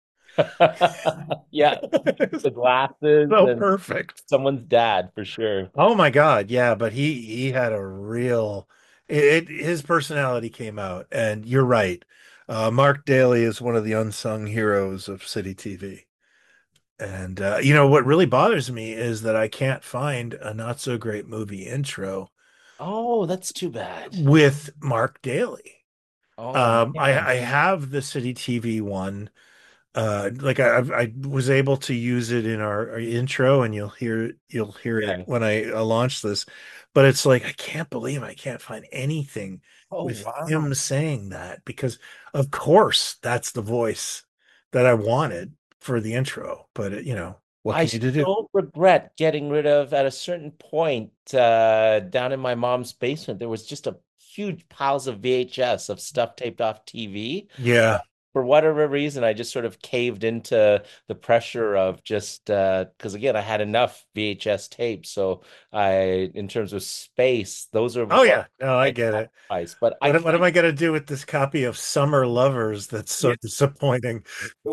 Yeah, the glasses So and perfect. someone's dad for sure. Oh my God, yeah, but he he had a real it, it his personality came out, and you're right. Uh, Mark Daly is one of the unsung heroes of City T V. And uh, you know what really bothers me is that I can't find a not so great movie intro Oh, that's too bad. with Mark Daly. Oh Um, I man. I have the City T V one. Uh, like I I was able to use it in our, our intro, and you'll hear you'll hear it Yeah. when I uh, launch this. But it's like I can't believe I can't find anything Oh with wow. him saying that, because of course that's the voice that I wanted for the intro. But it, you know, what I can you do? so regret getting rid of at a certain point uh down in my mom's basement. There was just a huge piles of V H S of stuff taped off T V. Yeah. For whatever reason, I just sort of caved into the pressure of just uh because again, I had enough V H S tapes. So I, in terms of space, those are Oh what yeah. No, I I get it. sacrificed. But I What, what am can't. I going to do with this copy of Summer Lovers that's so disappointing?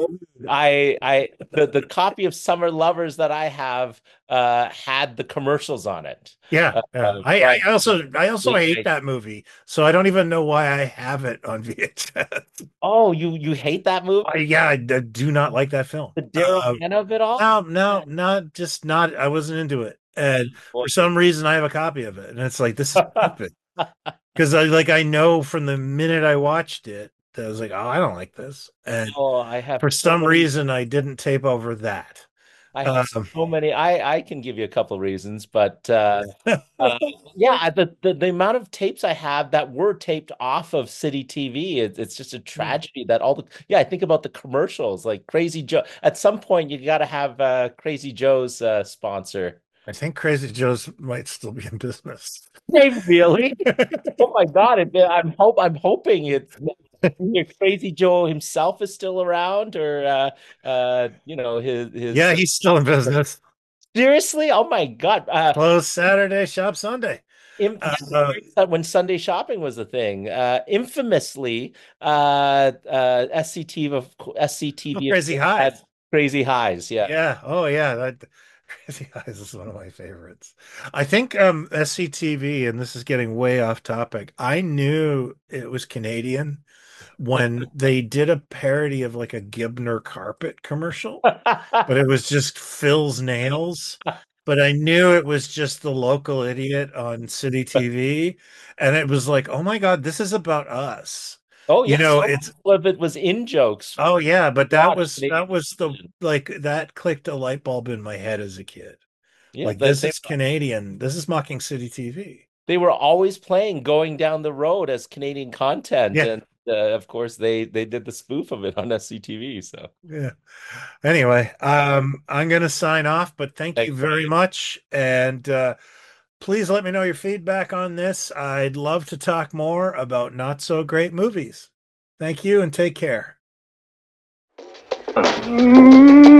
I I the the copy of Summer Lovers that I have uh had the commercials on it. Yeah, Uh, yeah. I, but I also I also hate I, that movie, so I don't even know why I have it on V H S. oh, you you hate that movie? I, yeah, I, d- do not like that film. The Daryl Uh, Hannah of it all? no, no, not just not. I wasn't into it, and Boy. for some reason, I have a copy of it, and it's like this is stupid because I like I know from the minute I watched it that I was like, oh, I don't like this, and Oh, I have for so some many. reason, I didn't tape over that. I have Um, so many. I I can give you a couple reasons, but uh, uh, yeah, I- the, the the amount of tapes I have that were taped off of City T V, it, it's just a tragedy that all the yeah. I think about the commercials, like Crazy Joe. At some point, you got to have uh, Crazy Joe's uh, sponsor. I think Crazy Joe's might still be in business. They really? Oh my God! It, I'm hope I'm hoping it's if Crazy Joe himself is still around, or uh, uh, you know, his Yeah, his he's still in business. seriously. Oh my God! Uh, Closed Saturday, shop Sunday. im- Uh, yeah, uh, that when Sunday shopping was a thing. Uh, infamously, uh, uh, S C T V of S C T V of Crazy course, had Highs. Crazy Highs. Yeah. Yeah. Oh, yeah. That Crazy Highs is one of my favorites. I think um S C T V, and this is getting way off topic. I knew it was Canadian when they did a parody of like a Gibner carpet commercial, but it was just Phil's nails. But I knew it was just the local idiot on City T V. And it was like, oh my God, this is about us. Oh You yes, know, so it's much of it was in jokes. oh yeah, but that Watch was Canadian that was the television. like that clicked a light bulb in my head as a kid. Yeah, Like they, this they is Canadian. This is mocking City T V. they were always playing "Going Down the Road" as Canadian content, Yeah, and uh, of course they they did the spoof of it on S C T V. So yeah. Anyway, um, I'm gonna sign off, but thank you thanks, very Brian. much. And uh please let me know your feedback on this. I'd love to talk more about not so great movies. Thank you and take care. Mm.